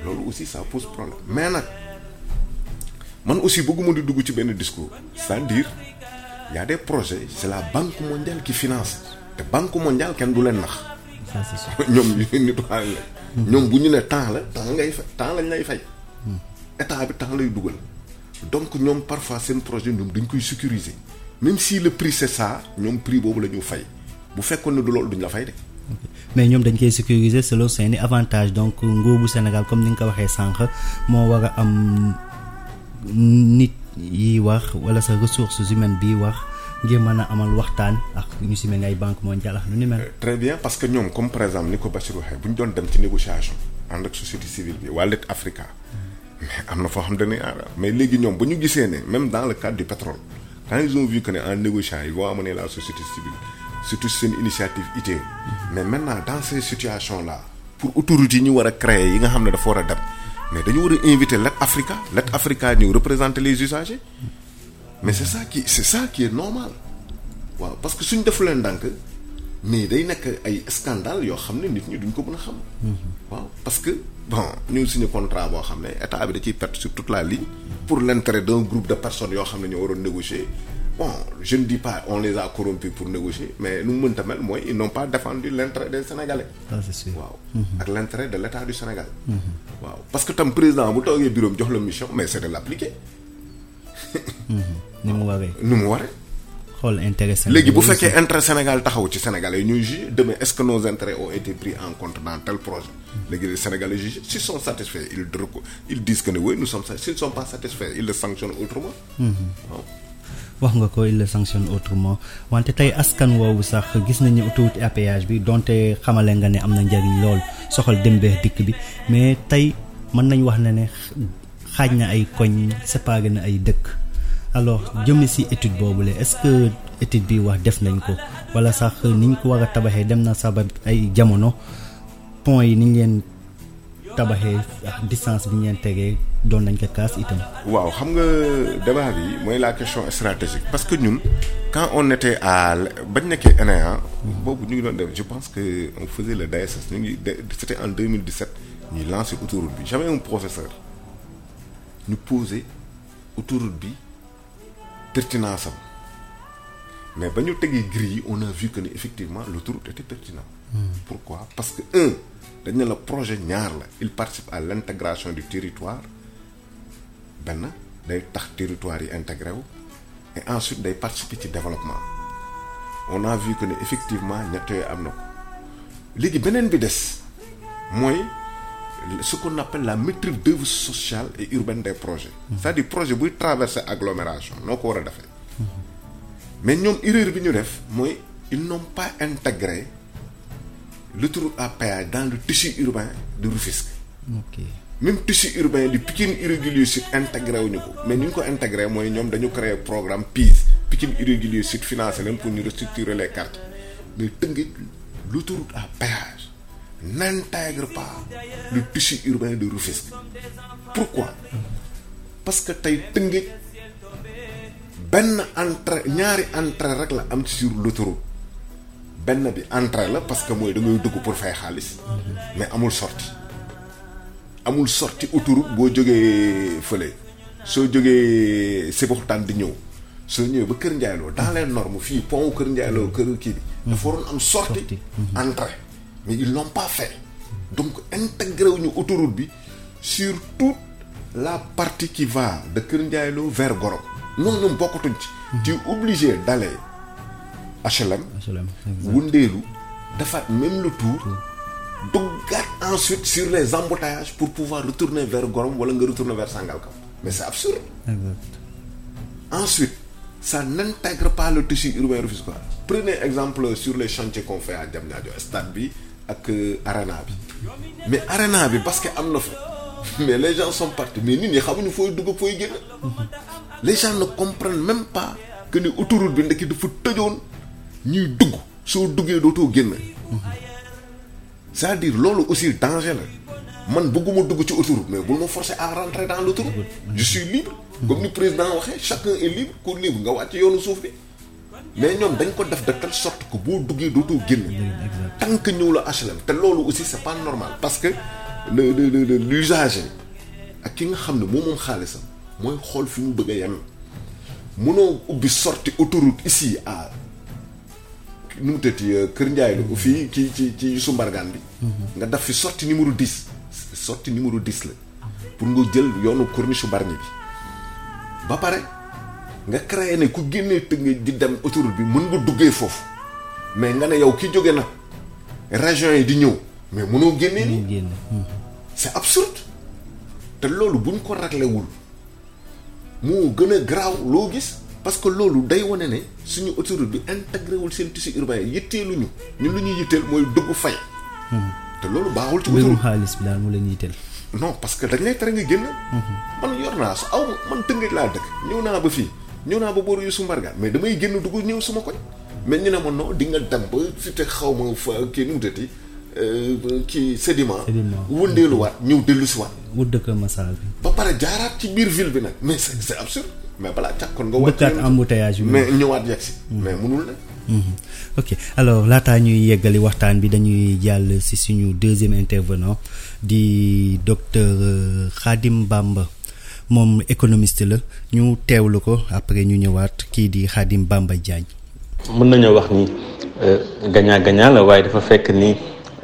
loolu aussi ça pose problème mais nag man aussi bëgguma di dugg ci benn discours c'est-à-dire il y a des projets c'est la Banque mondiale qui finance te Banque mondiale kenn du leen nax ñoom nit waale la ñoom bu ñu ne temps la temps ngay fay temps lañ lay fay état bi temps lay dugal donc ñoom parfois seen projet ñoom dañ koy sécuriser même si le prix c'est ça ñoom prix boobu la ñu fay bu fekkoon ne du loolu duñ la fay de. mais ñoom dañ koy sécuriser selon seeni avantage donc nguur bu Sénégal comme ni nga ko waxee sànq moo war a am nit yi wax wala sa ressources humaines bi wax ngir mën a amal waxtaan ak ñu si mel ni ay banque mondiale ak lu ni mel. très bien parce que ñoom comme par exemple ni ko Bachir waxee bu ñu doon dem ci négociation ànd ak société civile bi waa Let Africa mais am na foo xam ne mais léegi ñoom bu ñu gisee ne même dans le cadre du pétrole quand ils ont vu que ne en négociant ils vont amener la société civile surtout seen initiative ITIE mais maintenant dans ces situations là pour autorités yi ñu war a créer yi nga xam ne dafa war a dem mais dañu war a inviter Let Africa ñëw représenter les usagers mais c'est ça qui est normal waaw parce que suñ defu leen ndànk mais day nekk ay scandale yoo xam ne nit ñi duñ ko mën a xam waaw parce que bon ñu signé contrat boo xam ne état bi da ciy perte sur toute la ligne pour l'intérêt d'un groupe de personnes yoo xam ne ñoo waroon négocier bon je ne dis pas on les a corrompus pour négocier mais nu mu mënta mel mooy ils n'ont pas défendu l'intérêt des Sénégalais. Ça c'est sûr. waaw ak l'intérêt de l'État du Sénégal. waaw parce que tam président bu toogee bureau jox la mission mais c'est de l'appliquer. ni mu waree. xool intérêt Sénégal léegi bu fekkee intérêt Sénégal taxaw ci Sénégalais yi ñuy juger demain est-ce que nos intérêts ont été pris en compte dans tel projet léegi les Sénégalais jugent s'ils sont satisfaits ils disent que ne oui nous sommes satisfaits s'ils ne sont pas satisfaits ils le sanctionnent autrement. waaw. wax nga ko il le sanctionne autrement wante tey askan woowu sax gis nañu autoroute à péage bi donte xamale nga ne am na njariñ lool soxal dem beex dikk bi mais tey mën nañ wax ne xaaj na ay koñ séparé na ay dëkk alors jëm si étude boobule est-ce que étude bi wax def nañ ko wala sax niñ ko war a tabaxee dem na sax ba ay jamono pont yi niñ leen tabaxee ak distance bi ñu leen tegee doon nañ ko kaas itam. waaw xam nga débat bi mooy la question stratégique parce que ñun quand on était bañ nekkee ENEA boobu ñu ngi doon def je pense que on faisait le DSS ñu ngi c'était en 2017 ñuy lancé autoroute bi j'avais un professeur ñu posé autoroute bi pertinence am mais ba ñu tegee grille on a vu que ne effectivement l'autoroute était pertinente. Pourquoi? Parce que dañ ne la projet ñaar la il participe à l'intégration du territoire benn day tax territoire yi intégré wu et ensuite day participer ci développement on a vu que ne effectivement ñett yooyu am na ko léegi beneen bi des mooy ce qu'on appelle la maîtrise d'œuvre sociale et urbaine des projets. C'est-à-dire projet buy traverser agglomération noo ko war a defee mais ñoom erreur bi ñu def mooy ils n'ont pas intégré l'autoroute à péage dans le tissu urbain de Rufisque. ok même tissu urbain du Pikine Irrégulier Sud intégré wuñu ko mais ni ñu ko intégré mooy ñoom dañu créer programme PIS Pikine Irrégulier Sud financé leen pour ñu restructurer les quartiers mais Tëngéej l'autoroute à péage n'intègre pas le tissu urbain de Rufisque. Pourquoi? Parce que tey Tëngéej benn entrée ñaari entrée rek la am sur l'autoroute benn bi entrée la parce que mooy da ngay dugg pour fay xaalis mais amul sortie autoroute boo jógee fële soo jógee Sébikotane di ñëw soo ñëwee ba Kër Ndiaye Lo dans les normes fii pont Kër Ndiaye Lo kër kii bi dafa waroon am sortie entrée mais ils l'ont pas fait donc intégré wuñu autoroute bi sur toute la partie qui va de Kër Ndiaye Lo vers Gorom non ñoom bokkatuñ ci tu es obligé d'aller HLM wundeelu defaat même le tour duggaat ensuite sur les embouteillages pour pouvoir retourner vers Gorom wala nga retourner vers Sangalkam mais c'est absurde. Exact. Ensuite ça n'intègre pas le tissu urbain rufisquois. Prenez exemple sur les chantiers qu'on fait à Diamniadio stade bi ak arena bi mais arena bi parce que am na fa mais les gens sont partis mais nit ñi xamuñu fooy dugg fooy génn les gens ne comprennent même pas que ni autoroute bi ndekki dafa tëjoon ñuy dugg soo duggee dootoo génn c'est-à-dire loolu aussi danger la man bëgguma dugg ci autoroute mais bul ma forcer à rentrer dans l'autoroute je suis libre comme ni président waxee chacun est libre ku libre nga wàcc yoonu suuf bi mais ñoom dañ ko def de telle sorte que boo duggee dootoo génn tant que ñëw la HLM te loolu aussi c'est pas normal parce que l'usager ak ki nga xam ne moom xaalisam mooy xool fi mu bëgg a yem. mënoo ubbi sortie autoroute ici à nu mu tëddee Kër Ndiaye la fii ci Youssou Mbargane bi. nga def fi sortie numéro 10 sortie numéro 10 la pour nga jël yoonu corniche Bargny bi ba pare nga créé ne ku génnee Tëngéej di dem autoroute bi mën nga duggee foofu mais nga ne yow ki jóge nag région yi di ñëw mais mënoo génnee nii c'est absurde te loolu buñ ko réglé wul moo gën a garaaw loo gis parce que loolu day wane ne suñu autoroute bi intégré wul seen tissu urbain yi yitteeluñu ñun lu ñuy yitteel mooy dugg fay. te loolu baaxul ci autoroute xaalis bi daal mu leen yitteel. non parce que dañ lay tere nga génn. man yor naa su aw man Tëngéej laa dëkk ñëw naa ba fii ñëw naa ba booru Youssou Mbargane mais damay génn dugg ñëw suma koñ mais ñu ne ma non di nga dem ba fi te xaw ma fa kii nu mu tëddee kii sédiment. wëndeeluwaat ñëw dellusiwaat. wut dëkk Massal bi. ba pare jaaraat ci biir ville bi nag mais c'est absurde mais balaa càkkoon nga. dëkkaat embouteillage bi mais ñëwaat yegg si. mais mënul ne. ok alors laataa ñuy yeggali waxtaan bi dañuy jàll ci suñu deuxième intervenant di docteur Khadim Bamba moom économiste la ñu teewlu ko après ñu ñëwaat kii di Khadim Bamba Diagne. mën nañoo wax ni gagnant-gagnant la waaye dafa fekk ni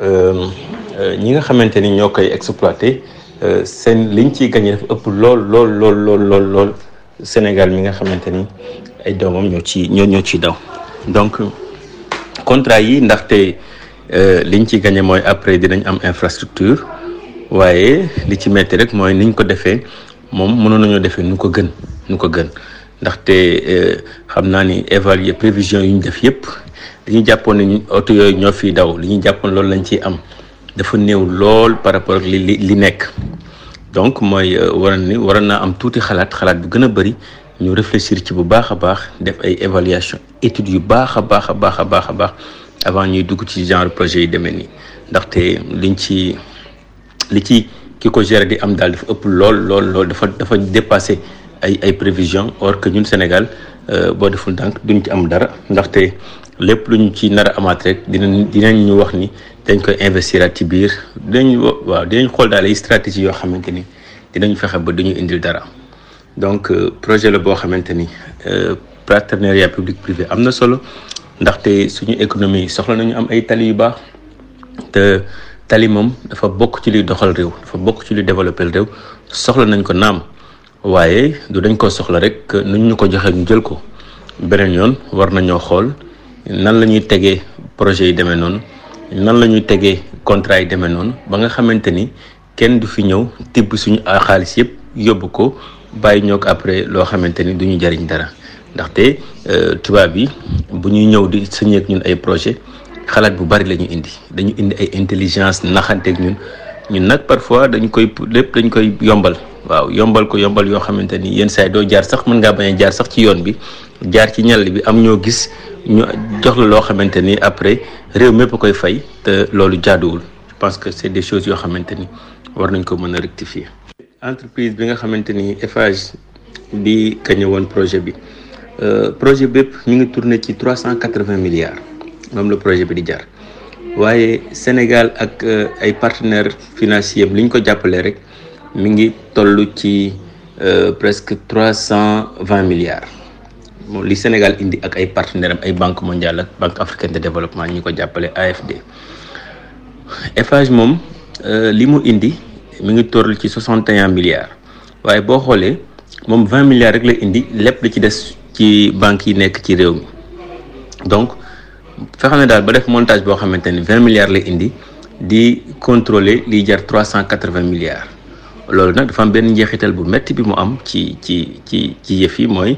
ñi nga xamante ni ñoo koy exploité seen liñ ciy gagné dafa ëpp lool Sénégal mi nga xamante ni ay doomam ñoo ciy daw. donc contrat yi ndaxte liñ ci gagné mooy après dinañ am infrastructure waaye li ci metti rek mooy niñ ko defee moom mënoon nañoo defee nu ko gën ndaxte xam naa ni évaluer prévision yu ñu def yépp li ñu jàppoon ne oto yooyu ñoo fiy daw li ñu jàppoon loolu lañ ciy am dafa néew lool par rapport ak li nekk donc mooy waroon naa am tuuti xalaat bu gën a bari ñu réfléchir ci bu baax a baax def ay évaluation études yu baax a baax avant ñuy dugg ci genre projet yi demee nii ndaxte li ci ki ko gérer di am daal dafa ëpp lool dafa dépassé ay prévisions or que ñun Sénégal boo deful ndànk duñ ci am dara ndaxte lépp lu ñu ci nar a amaat rek dinañ ñu wax ni dañ koy investiraat ci biir dinañ xool daal ay stratégie yoo xamante ni dinañ fexe ba duñu indil dara. donc projet la boo xamante ni partenariat public privé am na solo ndaxte suñu économie soxla nañu am ay tali yu baax te tali moom dafa bokk ci luy doxal réew dafa bokk ci luy développer réew soxla nañ ko naam waaye du dañ ko soxla rek nuñ ñu ko joxee ñu jël ko beneen yoon war nañoo xool nan la ñuy tegee projet yi demee noonu nan la ñuy tegee contrat yi demee noonu ba nga xamante ni kenn du fi ñëw tibb suñu xaalis yépp yóbbu ko bàyyi ñoo ko après loo xamante ni duñu jariñ dara ndaxte tubaab yi bu ñuy ñëw di signé ak ñun ay projet xalaat bu bari la ñu dañu indi ay intelligence naxanteeg ñun nag parfois dañ koy yombal waaw yombal yoo xamante ni yenn saa yi doo jaar sax mën ngaa bañ a jaar sax ci yoon bi jaar ci ñàll bi am ñoo gis ñu jox la loo xamante ni après réew mépp koy fay te loolu jaaduwul je pense que c'est des choses yoo xamante ni war nañ ko mën a rectifier. entreprise bi nga xamante ni Eiffage bi gagné woon projet bi bépp ñu ngi tourné ci 380 milliards moom la projet bi di jaar waaye Sénégal ak ay partenaires financiers li ñu ko jàppalee rek mi ngi toll ci presque 320 milliards moom li Sénégal indi ak ay partenaires am ay banque mondiale ak banque africaine de développement ñi ko jàppale AFD. Eiffage moom li mu indi mi ngi toll ci 61 milliards waaye boo xoolee moom 20 milliards rek la indi lépp li ci des ci banques yi nekk ci réew mi donc fexe na daal ba def montage boo xamante ni 20 milliards la indi di contrôler liy jar 380 milliards loolu nag dafa am benn njeexital bu metti bi mu am ci yëf yi mooy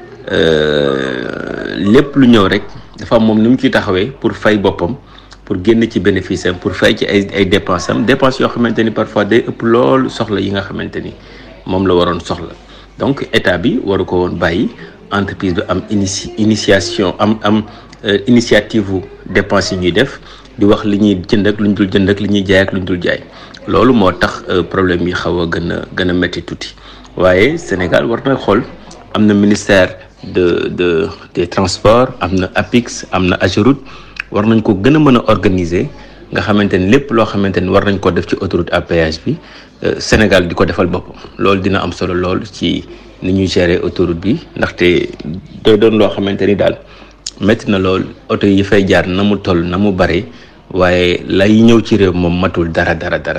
lépp lu ñëw rek dafa am moom ni mu ciy taxawee pour fay boppam pour génn ci bénéfice am pour fay ci ay dépenses yoo xamante ni parfois day ëpp loolu soxla yi nga xamante ni moom la waroon soxla donc état bi waru ko woon bàyyi entreprise bi am initiative u dépenses yi ñuy def di wax li ñuy jënd ak lu ñu dul jënd ak li ñuy jaay ak lu ñu dul jaay loolu moo tax problème yi xaw a gën a métti tuuti waaye Sénégal war na xool am na ministère des transports am na APIX am na AGEROUTE war nañ ko gën a mën a organiser nga xamante ni lépp loo xamante ni war nañ ko def ci autoroute à péage bi Sénégal di ko defal boppam loolu dina am solo lool ci ni ñuy gérer autoroute bi ndaxte day doon loo xamante ni daal métti na lool oto yi fay jaar na mu toll na mu bare waaye lay ñëw ci réew moom matul dara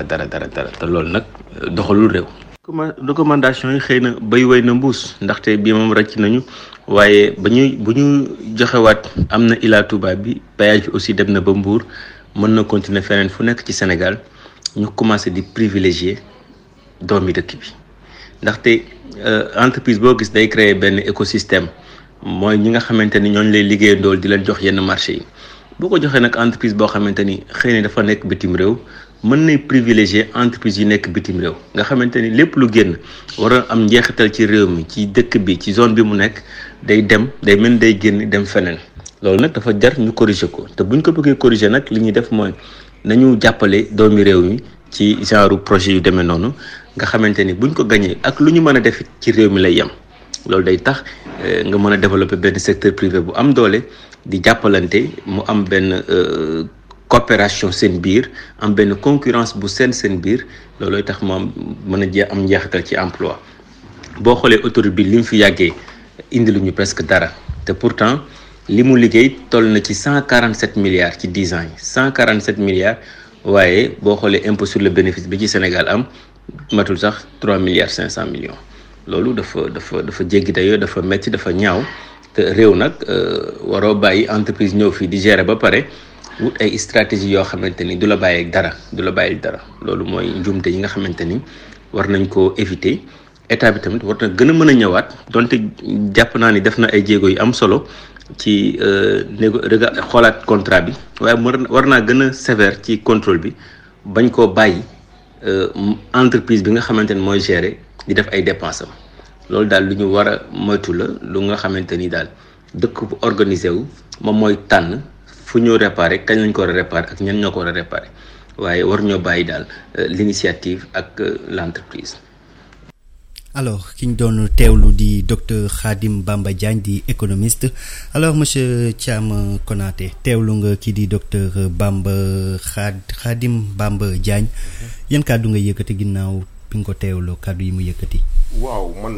te loolu nag doxalul réew. recommandation yi xëy na bay way na mbuus ndaxte bii moom rëcc nañu waaye bu ñu joxewaat am na Ila Touba bi péage bi aussi dem na ba Mbour mën na continuer feneen fu nekk ci Sénégal ñu commencé di privilégier doomi dëkk bi ndaxte entreprise boo gis day créer benn écosystème mooy ñi nga xamante ni ñooñu lay liggéeyandool di leen jox yenn marché yi boo ko joxee nag entreprise boo xamante ni xëy na dafa nekk bitim réew mën nañ privilégier entreprise yi nekk bitim réew nga xamante ni lépp lu génn war a am njeexital ci réew mi ci dëkk bi ci zone bi mu nekk day mel day génn dem feneen loolu nag dafa jar ñu corriger ko te buñ ko bëggee corriger nag li ñuy def mooy nañu jàppale doomi réew mi ci genre projet yu demee noonu nga xamante ni buñ ko gañee ak lu ñu mën a def ci réew mi lay yem loolu day tax nga mën a développer benn secteur privé bu am doole di jàppalante mu am benn coopération seen biir am benn concurrence bu seen biir loolooy tax moom mën a am njeexital ci emploi boo xoolee autoroute bi li mu fi yàggee indi lu ñu presque dara te pourtant li mu liggéey toll na ci 147 milliards ci 10 ans yi 147 milliards waaye boo xoolee impôt sur le bénéfice bi ci Sénégal am matul sax 3 milliards 500 millions loolu dafa jéggi dayoo dafa metti dafa ñaaw te réew nag waroo bàyyi entreprise ñëw fii di gérer ba pare wut ay stratégie yoo xamante ni du la bàyyi dara loolu mooy njuumte yi nga xamante ni war nañ koo éviter état bi tamit war na gën a mën a ñëwaat donte jàpp naa ni def na ay jéego yu am solo ci xoolaat contrat bi waaye war naa gën a sévère ci contrôle bi bañ koo bàyyi entreprise bi nga xamante ni mooy gérer di def ay dépenses am loolu daal lu ñu war a moytu la lu nga xamante ni daal dëkk bu organisé wu moom mooy tànn fu ñu réparer kañ lañ ko war a réparer ak ñan ñoo ko war a réparer waaye war ñoo bàyyi daal l'initiative ak l'entreprise. alors ki ñu doon teewlu di docteur Khadim Bamba Diagne di économiste alors monsieur Thiam Konaté teewlu nga kii di docteur Khadim Bamba Diagne yan kàddu nga yëkkati ginnaaw bi nga ko teewloo kàddu yi mu yëkkati. waaw man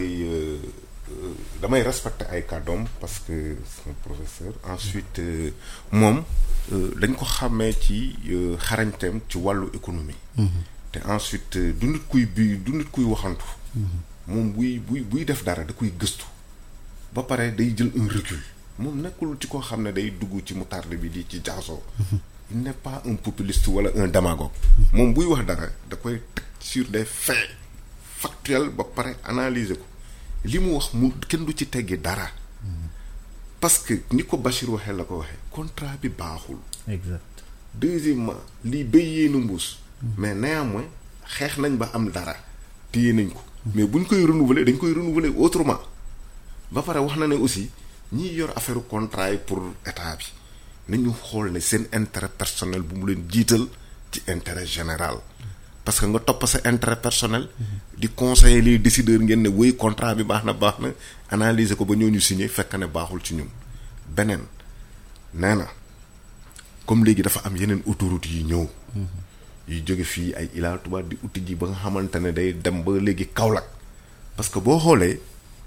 damay respecter ay kàddoom parce que c'est un professeur ensuite moom dañ ko xàmmee ci xarañteem ci wàllu économie. te ensuite du nit kuy waxantu. moom buy def dara da koy gëstu ba pare day jël un recul moom nekkul ci koo xam ne day dugg ci moutarde bi di ci jaxasoo. il n'est pas un populiste wala un démagogue. moom buy wax dara da koy teg sur des faits factuels ba pare analyser ko li mu wax mu kenn du ci teggi dara. parce que ni ko Bachir waxee la ko waxee contrat bi baaxul. exact. deuxièmement lii béy yéenu mbuus. mais néanmoins xeex nañ ba am dara téye nañ ko. mais buñ koy renouveler dañ koy renouveler autrement. ba pare wax na ne aussi ñiy yor affaire contrat yi pour état bi nañu xool ne seen intérêt personnel bu mu leen jiital ci intérêt général. parce que nga topp sa intérêt personnel. di conseiller les décideurs ngeen ne wéy contrat bi baax na analyser ko ba ñoo ñu signé fekk ne baaxul ci ñun. beneen nee na comme léegi dafa am yeneen autoroute yi ñëw. yu jóge fii ay Ila Touba di uti ji ba nga xamante ne day dem ba léegi Kaolack parce que boo xoolee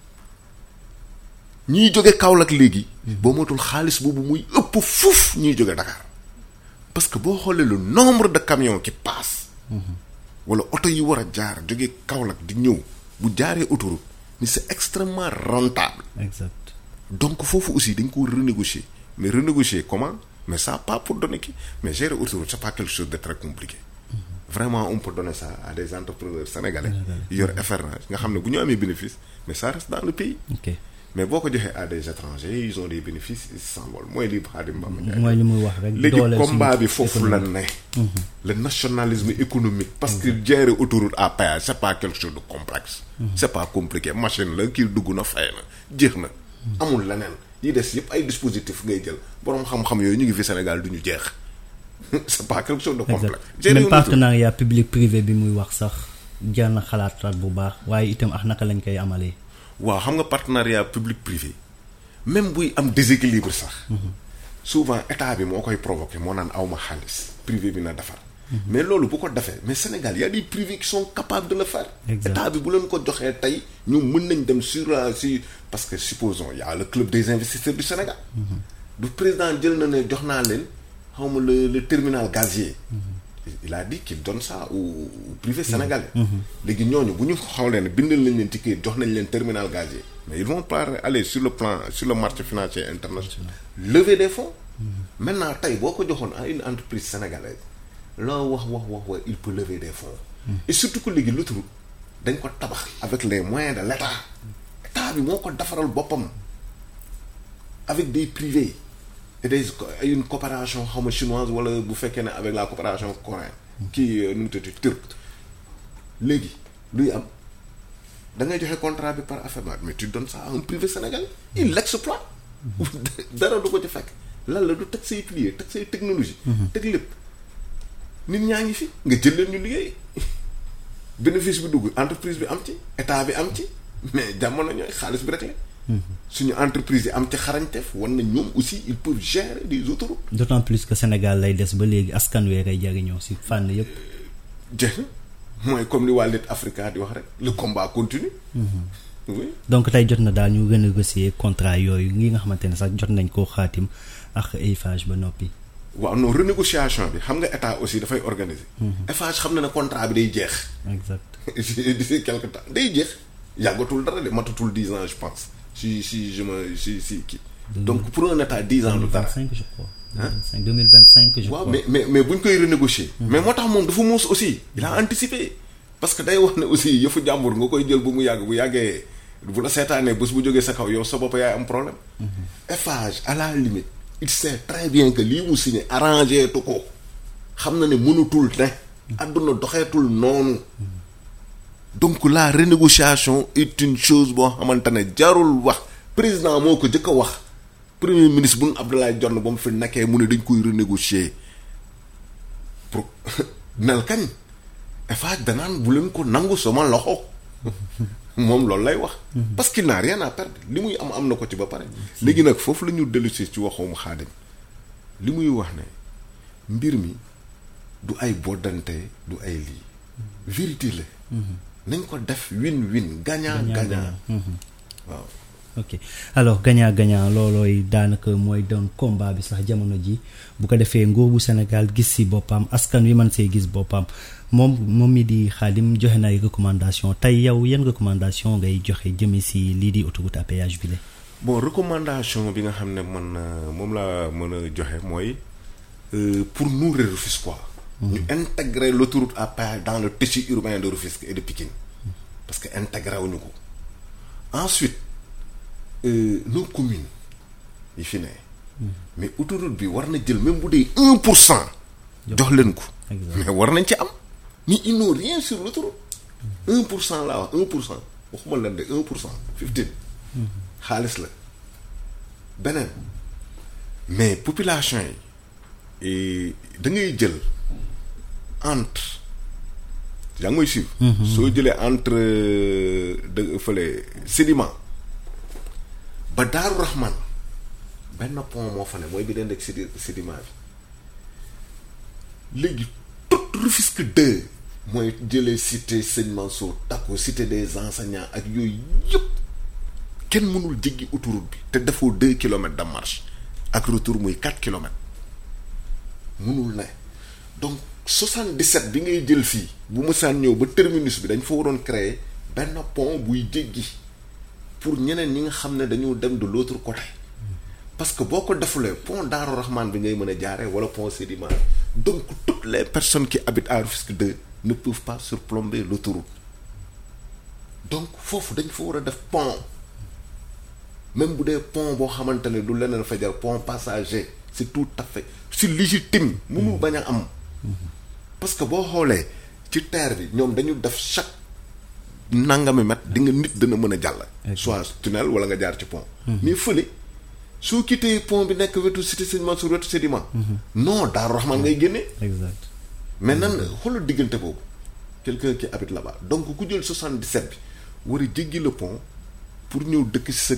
ñiy jóge Kaolack léegi. boo matul xaalis boobu muy ëpp fuuf ñiy jóge Dakar parce que boo xoolee le nombre de camions qui passent. wala oto yi war a jaar jóge Kaolack di ñëw bu jaaree autoroute ni c'est extrêmement rentable. exact. donc foofu aussi dañ ko renégocier mais renégocier comment mais ça pas pour donner qui mais gérer autoroute c'est pas quelque chose de très compliqué. vraiment on peut donner ça à des entrepreneurs sénégalais. yor FRH nga xam ne bu ñu amee bénéfice mais ça reste dans le pays. ok mais boo ko joxee à des étrangers ils ont des bénéfices ils s'envolent mooy li Khadim Bamba Diagne. mooy li muy wax rek. léegi combat bi foofu la ne. le nationalisme économique. parce que gérer autoroute à péage c'est pas quelque chose de complexe. c'est pas compliqué machine la kii dugg na fay na jeex na. amul leneen yi des yëpp ay dispositifs ngay jël borom xam-xam yooyu ñu ngi fi Sénégal du ñu jeex. c'est pas quelque chose de complexe. même partenariat public privé bi muy wax sax jar na xalaat bu baax waaye itam ak naka lañ koy amalee. waaw xam nga partenariat public privé même buy am déséquilibre sax. souvent état bi moo koy provoqué moo naan awma xaalis privé bi na defar. mais loolu bu ko defee mais Sénégal y a des privés qui sont capables de le faire. état bi bu leen ko joxee tey ñu mën nañ dem sur parce que supposons y a le club des investisseurs du Sénégal. du président jël na ne jox naa leen xawma le terminal gazier. il a dit qu'il donne ça au privé sénégalais. léegi ñooñu bu ñu xawlee ne bindal nañ leen ci kër jox nañ leen terminal gazier mais ils vont pas aller sur le marché financier international lever des fonds. maintenant tey boo ko joxoon à une entreprise sénégalaise loo wax il peut lever des fonds. et surtout que léegi l'autoroute dañ ko tabax avec les moyens de l'état bi moo ko defaral boppam avec des privés et une coopération xawma chinoise wala bu fekkee ne avec la coopération coréenne kii nu mu tudd turc léegi luy am da ngay joxe contrat bi par affaire mais tu donnes ça à un privé sénégalais il l'exploite dara du ko ci fekk lan la du teg say plier teg say technologie teg lépp nit ñaa ngi fi nga jël leen ñu liggéey bénéfice bi dugg entreprise bi am ci état bi am ci mais jamono ñooy xaalis bi rek la suñu entreprise yi am ci xarañteef war na ñoom aussi ils peuvent gérer des autoroutes. d'autant plus que Sénégal lay des ba léegi askan wee kay jariñoo si fànn yëpp. jeex na mooy comme li waa Lit Africa di wax rek le combat continue. oui donc tey jot na daal ñu renégocier contrat yooyu ngi nga xamante ne sax jot nañ koo xaatim ak Eiffage ba noppi. waaw non renégociation bi xam nga état aussi dafay organiser. Eiffage xam na ne contrat bi day jeex. exact d'ici quelque temps day jeex yàggatul dara de matatul 10 ans je pense. si kii. donc pour un état 10 ans lu dara. 2025 je crois. 2025 je crois. waaw mais bu ñu koy renégocier. mais moo tax moom dafa muus aussi. il a anticipé parce que day wax ne aussi yëfu jàmbur nga koy jël bu mu yàgg bu yàggee bu la seetaanee bés bu jógee sa kaw yow sa bopp yaay am problème. Eiffage à la limite il sait très bien que lii mu signé arrangé tu ko xam na ne mënutul ne. àdduna doxeetul noonu. donc la renégociation est une chose boo xamante ne jarul wax président moo ko jëkk a wax premier ministre bu Abdoulaye Dione ba mu fi nekkee mu ne dañ koy renégocier pour nel kañ Eiffage danaan bu leen ko nangu sama loxo moom loolu lay wax. parce qu'il n'a rien à perdre li muy am na ko ci ba pare. léegi nag foofu la ñu dellusi ci waxum Xaadim li muy wax ne mbir mi du ay boddante du ay lii vérité la. nañ ko def win-win gagnant waaw. ok alors gagnant loolooy daanaka mooy doon combat bi sax jamono ji bu ko defee nguur bu Sénégal gis ci boppam askan wi man see gis boppam moom mi di Khadim joxe na ay recommandation tey yow yan recommandation ngay joxe jëme ci lii di autoroute à péage bi la. bon recommandation bi nga xam ne man moom laa mën a joxe mooy pour nourrir Rufisque quoi. ñu intégrer l'autoroute à péage dans le tissu urbain de Rufisque et de Pikine parce que intégré wuñu ko ensuite nos communes yi fi ne mais autoroute bi war na jël même bu dee 1% jox leen ko mais war nañ ci am mais ils n'ont rien sur l'autoroute 1% laa wax 1% waxuma leen de 1% 15 xaalis la beneen mais population yi da ngay jël entre yaa ngi may suivre. soo jëlee entre de fële Sédiment ba Daaru Rahman benn pont moo fa ne mooy bi den rek Sédiment bi léegi tout Rufisque 2 mooy jëlee cité Sëñ Mansour takku cité des enseignants ak yooyu yëpp kenn mënul jéggi autoroute bi te defoo 2 kilomètres de marche ak retour muy 4 kilomètres mënul ne donc 77 bi ngay jël fii bu mësaan ñëw ba terminus bi dañ fa waroon créer benn pont buy jéggi pour ñeneen ñi nga xam ne dañu dem de l'autre côté parce que boo ko defulee pont Daaru Rahman bi ngay mën a jaaree wala pont Sédiment donc toutes les personnes qui habitent à Rufisque 2 ne peuvent pas surplomber l'autoroute donc foofu dañ fa war a def pont même bu dee pont boo xamante ne du leneen fa jar pont passager c'est tout à fait c'est légitime mënul bañ a am parce que boo xoolee ci terre bi ñoom dañu def chaque nangami mètre di nga nit dana mën a jàll soit tunnel wala nga jaar ci pont mais fële soo quitté pont bi nekk wetu cité Sëñ Mansour wetu Sédiment non Daaru Rahman ngay génnee exact mais nan xoolal diggante boobu quelqu'un qui habite là-bas donc ku jël 77 bi war a jéggi le pont pour ñëw dëkk ci sa kër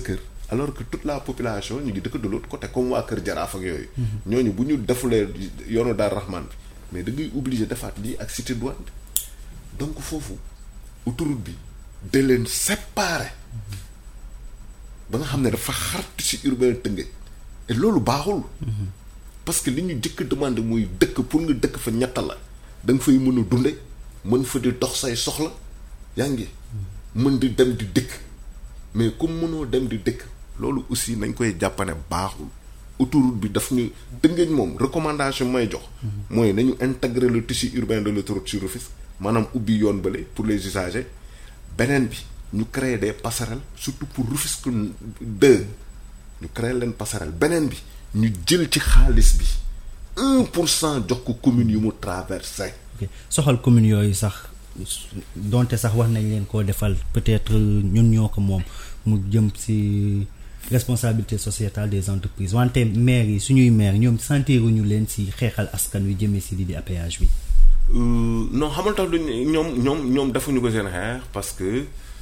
alors que toute la population ñu ngi dëkk de l'autre côté comme waa Kër Jaraaf ak yooyu. ñooñu bu ñu defulee yoonu Daaru Rahman bi mais da ngay obligé defaat lii ak cité douane bi donc foofu autoroute bi da leen séparer ba nga xam ne dafa xartu ci urbain Tëngéej et loolu baaxul. parce que li ñu jëkk demandé muy dëkk pour nga dëkk fa ñetta la da nga fay mën a dunde mën fa di dox say soxla yaa ngi mën di dem di dëkk mais comme mënoo dem di dëkk loolu aussi nañ koy jàppane baaxul autoroute bi daf ñu Tëngéej moom recommandation may jox mooy nañu intégrer le tissu urbain de l'autoroute sur Rufisque maanaam ubbi yoon bële pour les usagers beneen bi ñu créer des passerelles surtout pour Rufisque 2 ñu créer leen passerelle beneen bi ñu jël ci xaalis bi 1% jox ko communes yu mu traversé. soxal communes yooyu sax donte sax wax nañ leen koo defal peut-être ñun ñoo ko moom mu jëm ci responsabilité sociétale des entreprises wante maire yi suñuy maire ñoom sentiruñu leen ci xeexal askan wi jëmee ci di péage bi. non xamal tax duñ ñoom defuñu ko seen xeex parce que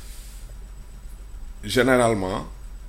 généralement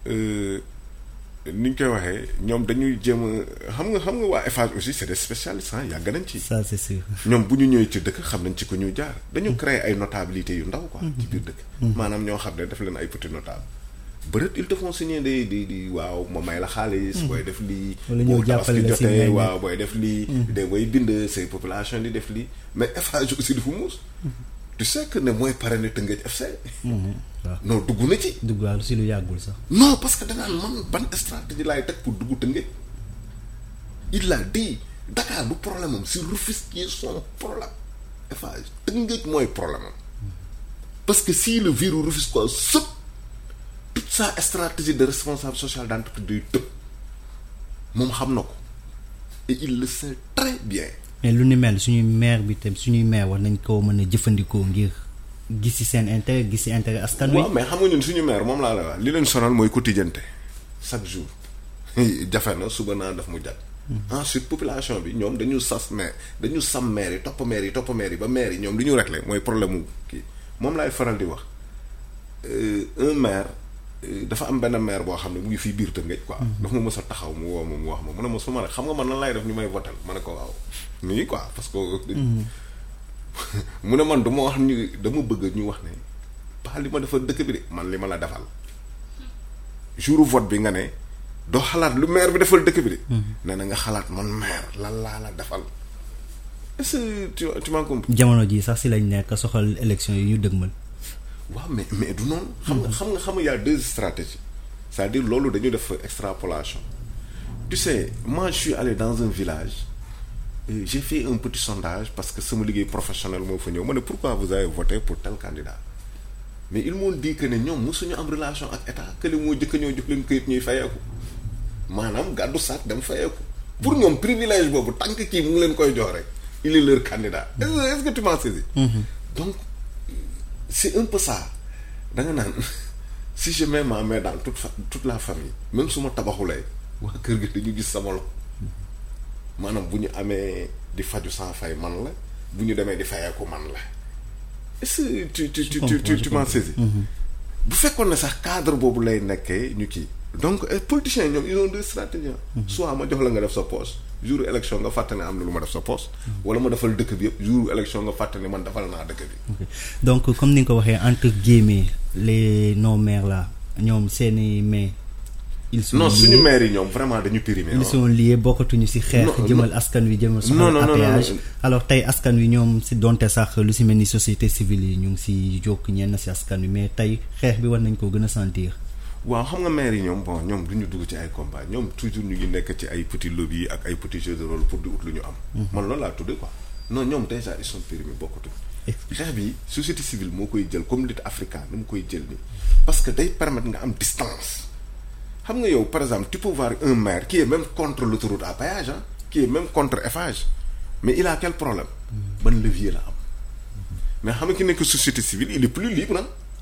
ni ñu koy waxee ñoom dañuy jéem a xam nga waa Eiffage aussi c'est des spécialistes yàgg nañ ci. ça c'est sûr. ñoom bu ñu ñëwee ci dëkk xam nañ ci ko ñuy jaar. dañu créer ay notabilités yu ndaw quoi. ci biir dëkk. maanaam ñoo xam ne def leen ay petits notables. bëreet ils te font signer di waaw ma may la xaalis. booy def lii. wala ñëw jàppale la si jotee waaw booy def lii. da booy bind say population di def lii mais Eiffage aussi dafa muus. tu sais que ne mooy parrainé Tëngéej FC. waaw non dugg na ci. dugg waaw si lu yàggul sax. non parce que danaan man ban stratégie laay teg pour dugg Tëngéej. il a dit Dakar du problème am si Rufisque qui est son problème. Eiffage Tëngéej mooy problème am. parce que si le virus Rufisque quoi saute toute sa stratégie de responsable social d'entreprise day tëb moom xam na ko et il le sait très bien. mais lu ni mel suñuy maire bi tam suñuy maire war nañ koo mën a jëfandikoo ngir gis ci seen intérêt gis ci intérêt askan wi. waaw mais xam nga ñun suñu maire moom laa la wax li leen sonal mooy quotidienneté chaque jour jafe na suba naa daf mu jàpp. ensuite population bi ñoom dañu sam maire yi topp maire yi ba maire yi ñoom li ñu réglé mooy problème mu kii moom laay faral di wax un maire dafa am benn maire boo xam ne mu ngi fii biir Tëngéej quoi. dafa ma mës a taxaw mu woo ma mu wax ma mu ne ma su ma ne xam nga man lan laay def ñu may votel ma ne ko waaw nii quoi parce que. mu ne man du ma wax ñu dama bëgg ñu wax ne pas li ma defal dëkk bi de man li ma la defal jour vote bi nga ne doo xalaat lu maire bi defal dëkk bi de. nee na nga xalaat man maire lan laa la defal est-ce que tu m'as compris. jamono ji sax si lañ nekk soxal élection yi ñu dëgmal. waaw mais du noonu. xam nga y a deux stratégies c'est-à-dire loolu dañu def extrapolation tu sais moi je suis allé dans un village. J'ai fait un petit sondage parce que sama liggéey professionnel moo fa ñëw ma ne pourquoi vous avez voté pour tel candidat mais ils m'ont dit que ne ñoom mosuñu am relation ak état que li moo jëkk ñëw jox leen këyit ñuy fayeeku maanaam gàddu saak dem fayeeku pour ñoom privilège boobu tant que kii mu ngi leen koy jox rek il est leur candidat est-ce que tu m'as saisi. Donc c'est un peu ça da nga naan si je mets ma main dans toute la famille même su ma tabaxulee waa kër gi dañu gis sama loxo. maanaam bu ñu amee di faju sans fay man la bu ñu demee di fayeeku man la est-ce que tu m'as saisi. bu fekkoon ne sax cadre boobu lay nekkee ñu kii donc politiciens ñoom ils ont deux stratégies. soit ma jox la nga def sa poste jour élection nga fàtte ne am na lu ma def sa poste. wala ma defal dëkk bi yëpp jour élection nga fàtte ne man defal naa dëkk bi. donc comme ni nga ko waxee entre guillemets les non maires là ñoom seeni mais. non suñu maire yi ñoom vraiment dañu périmé. ils sont liés bokkatuñu ci xeex. jëmal askan wi jëmal soxla APH. alors tey askan wi ñoom ci donte sax lu ci mel ni société civile yi ñu ngi ci jokk ñenn ci askan wi mais tey xeex bi war nañ ko gën a sentir. waaw xam nga maire yi ñoom bon ñoom du ñu dugg ci ay combat ñoom toujours ñu ngi nekk ci ay petits lobby ak ay petits jeux de rôle pour di ut lu ñu am. man loolu laa tuddee quoi non ñoom déjà ils sont périmés bokkatuñu. xeex bi société civile moo koy jël comme Lutte Africaine nu mu koy jël nii parce que day permettre nga am distance. xam nga yow par exemple tu peux voir un maire qui est même contre l'autoroute à péage qui est même contre Eiffage mais il a quel problème ban levier la am mais xam nga ki nekk société civile il est plus libre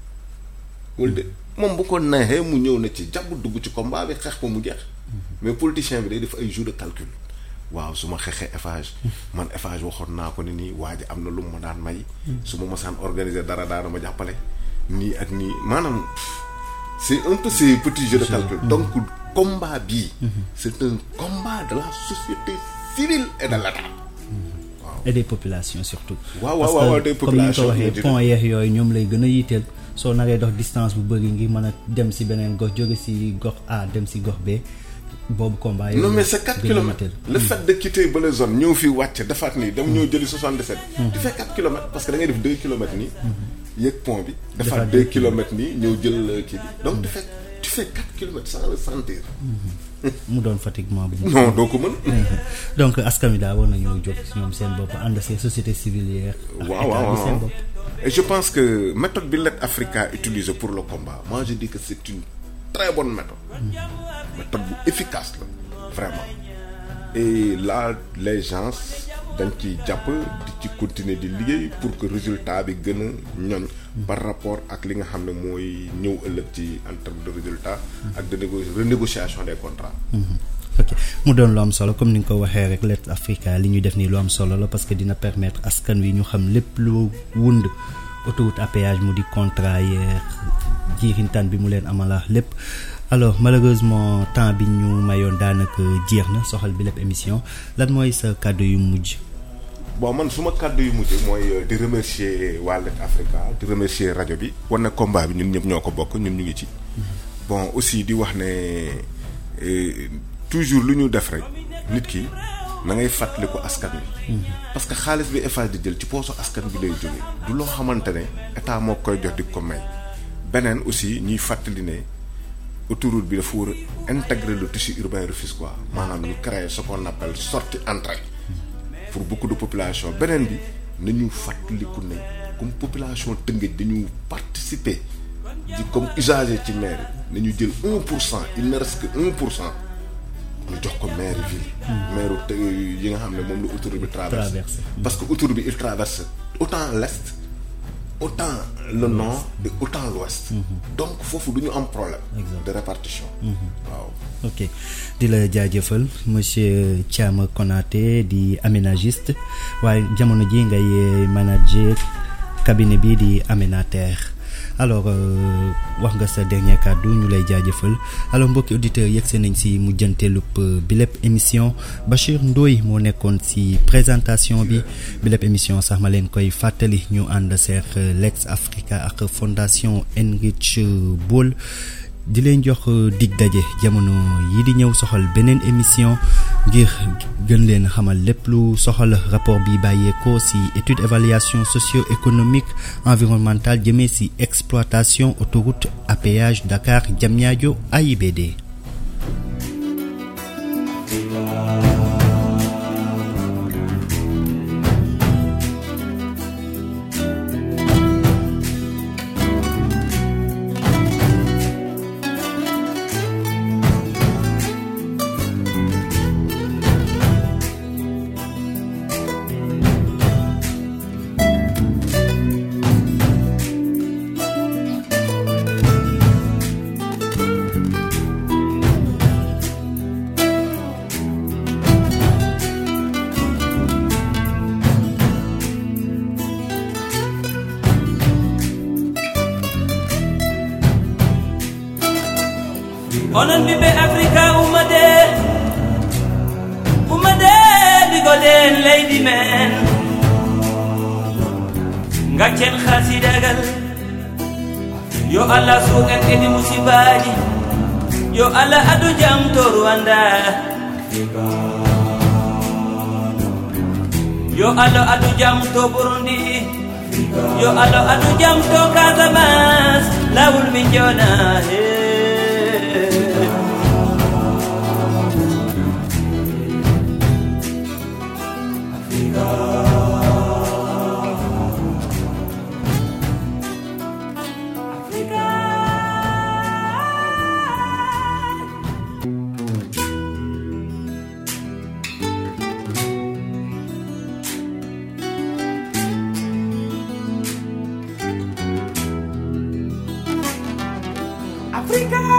wala de moom bu ko neexee mu ñëw na ci jàpp dugg ci combat bi xeex ko mu jeex mais politicien bi day def ay jeux de calcul waaw su ma xeexee Eiffage man Eiffage waxoon naa ko ne nii waa ji am na lu ma daan may su ma mosaan organiser dara daana ma jàppale nii ak nii maanaam c'est un peu ces petits jeux de calcul. Donc combat bi c'est un combat de la société civile et de l'État. Et des populations surtout. waaw des populations comme ni ko waxee pont yeex yooyu ñoom lay gën a yitteel soo naree dox distance bu bëri ngir mën a dem si beneen gox jóge si gox A dem si gox B boobu combat yooyu. non mais c'est 4 kilomètres. Le fait de quitter ba les zones ñëw fi wàcc defaat nii dem ñëw jëli 77. tu fais 4 kilomètres parce que da ngay def 2 kilomètres nii. yëg pont bi. defaat 2 kilomètres nii ñëw jël kii bi donc tu fais 4 kilomètres sans le sentir. mu doon fatiguement bu. non doo ko mën. donc askan wi daa war nañoo jóg si ñoom seen bopp ànd see société civile yeex. waaw seen bopp. Et je pense que méthode bi Let Africa utilisée pour le combat moi je dis que c'est une très bonne méthode. Méthode bu efficace la vraiment. Et là les gens dañ ci jàpp di ci continuer di liggéey pour que résultat bi gën a ñoñ par rapport ak li nga xam ne mooy ñëw ëllëg ci en termes de résultat ak de renégociation des contrats. ok mu doon lu am solo comme ni nga ko waxee rek Let Africa li ñuy def nii lu am solo la parce que dina permettre askan wi ñu xam lépp lu wund autoroute à péage mu di contrat yeex jiirintaan bi mu leen amala lépp. alors malheureusement temps bi ñu mayoon daanaka jeex na soxal bi lépp émission lan mooy sa kàddu yu mujj. bon man suma kàddu yu mujj mooy di remercier waa Let Africa di remercier rajo bi. war na combat bi ñun ñëpp ñoo ko bokk ñun ñu ngi ci. bon aussi di wax ne toujours lu ñu def rek nit ki na ngay fàttaliku askan wi. parce que xaalis bi Eiffage di jël ci poosu askan bi lay jógee du loo xamante ne état moo koy jox di ko may. beneen aussi ñuy fàttali ne autoroute bi dafa war a intégrer le tissu urbain rufisquois maanaam ñu créer ce qu'on appelle sortie entrée pour beaucoup de population beneen bi nañu fàttaliku ne comme population Tëngéej dañu participer di comme usager ci maire nañu jël 1% il ne reste que 1% ñu jox ko maire ville. maire yi nga xam ne moom la autoroute bi traversé. parce que autoroute bi il traverse autant l'est autant le nord et autant l'ouest. donc foofu du ñu am problème. de répartition. waaw. ok di la jaajëfal monsieur Thiam Konaté di aménagiste waaye jamono ji ngay manager cabinet bi di Aménaterre. alors wax nga sa dernier kàddu ñu lay jaajëfal alors mbokki auditeurs yegg nañ si mujjanteelub bi lépp émission Bachir Ndoye moo nekkoon si présentation bi lépp émission sax ma leen koy fàttali ñu ànd seex Let Africa ak fondation Heinrich Böll di leen jox dig daje jamono yi di ñëw soxal beneen émission ngir gën leen xamal lépp lu soxal rapport bi bàyyeekoo ci étude évaluation socio-économique environnementale jëmee ci exploitation autoroute à péage Dakar Diamniadio AIBD. onon ɓiɓɓe Africa ummade ɗigoɗen leydi men gaccen hasidagal yo Allah suuƙen kedi musibaji yo Allah adu jam to Rwanda yo Allah adu jam to Burundi yo Allah adu jam to Casamance lawol min jona Africa.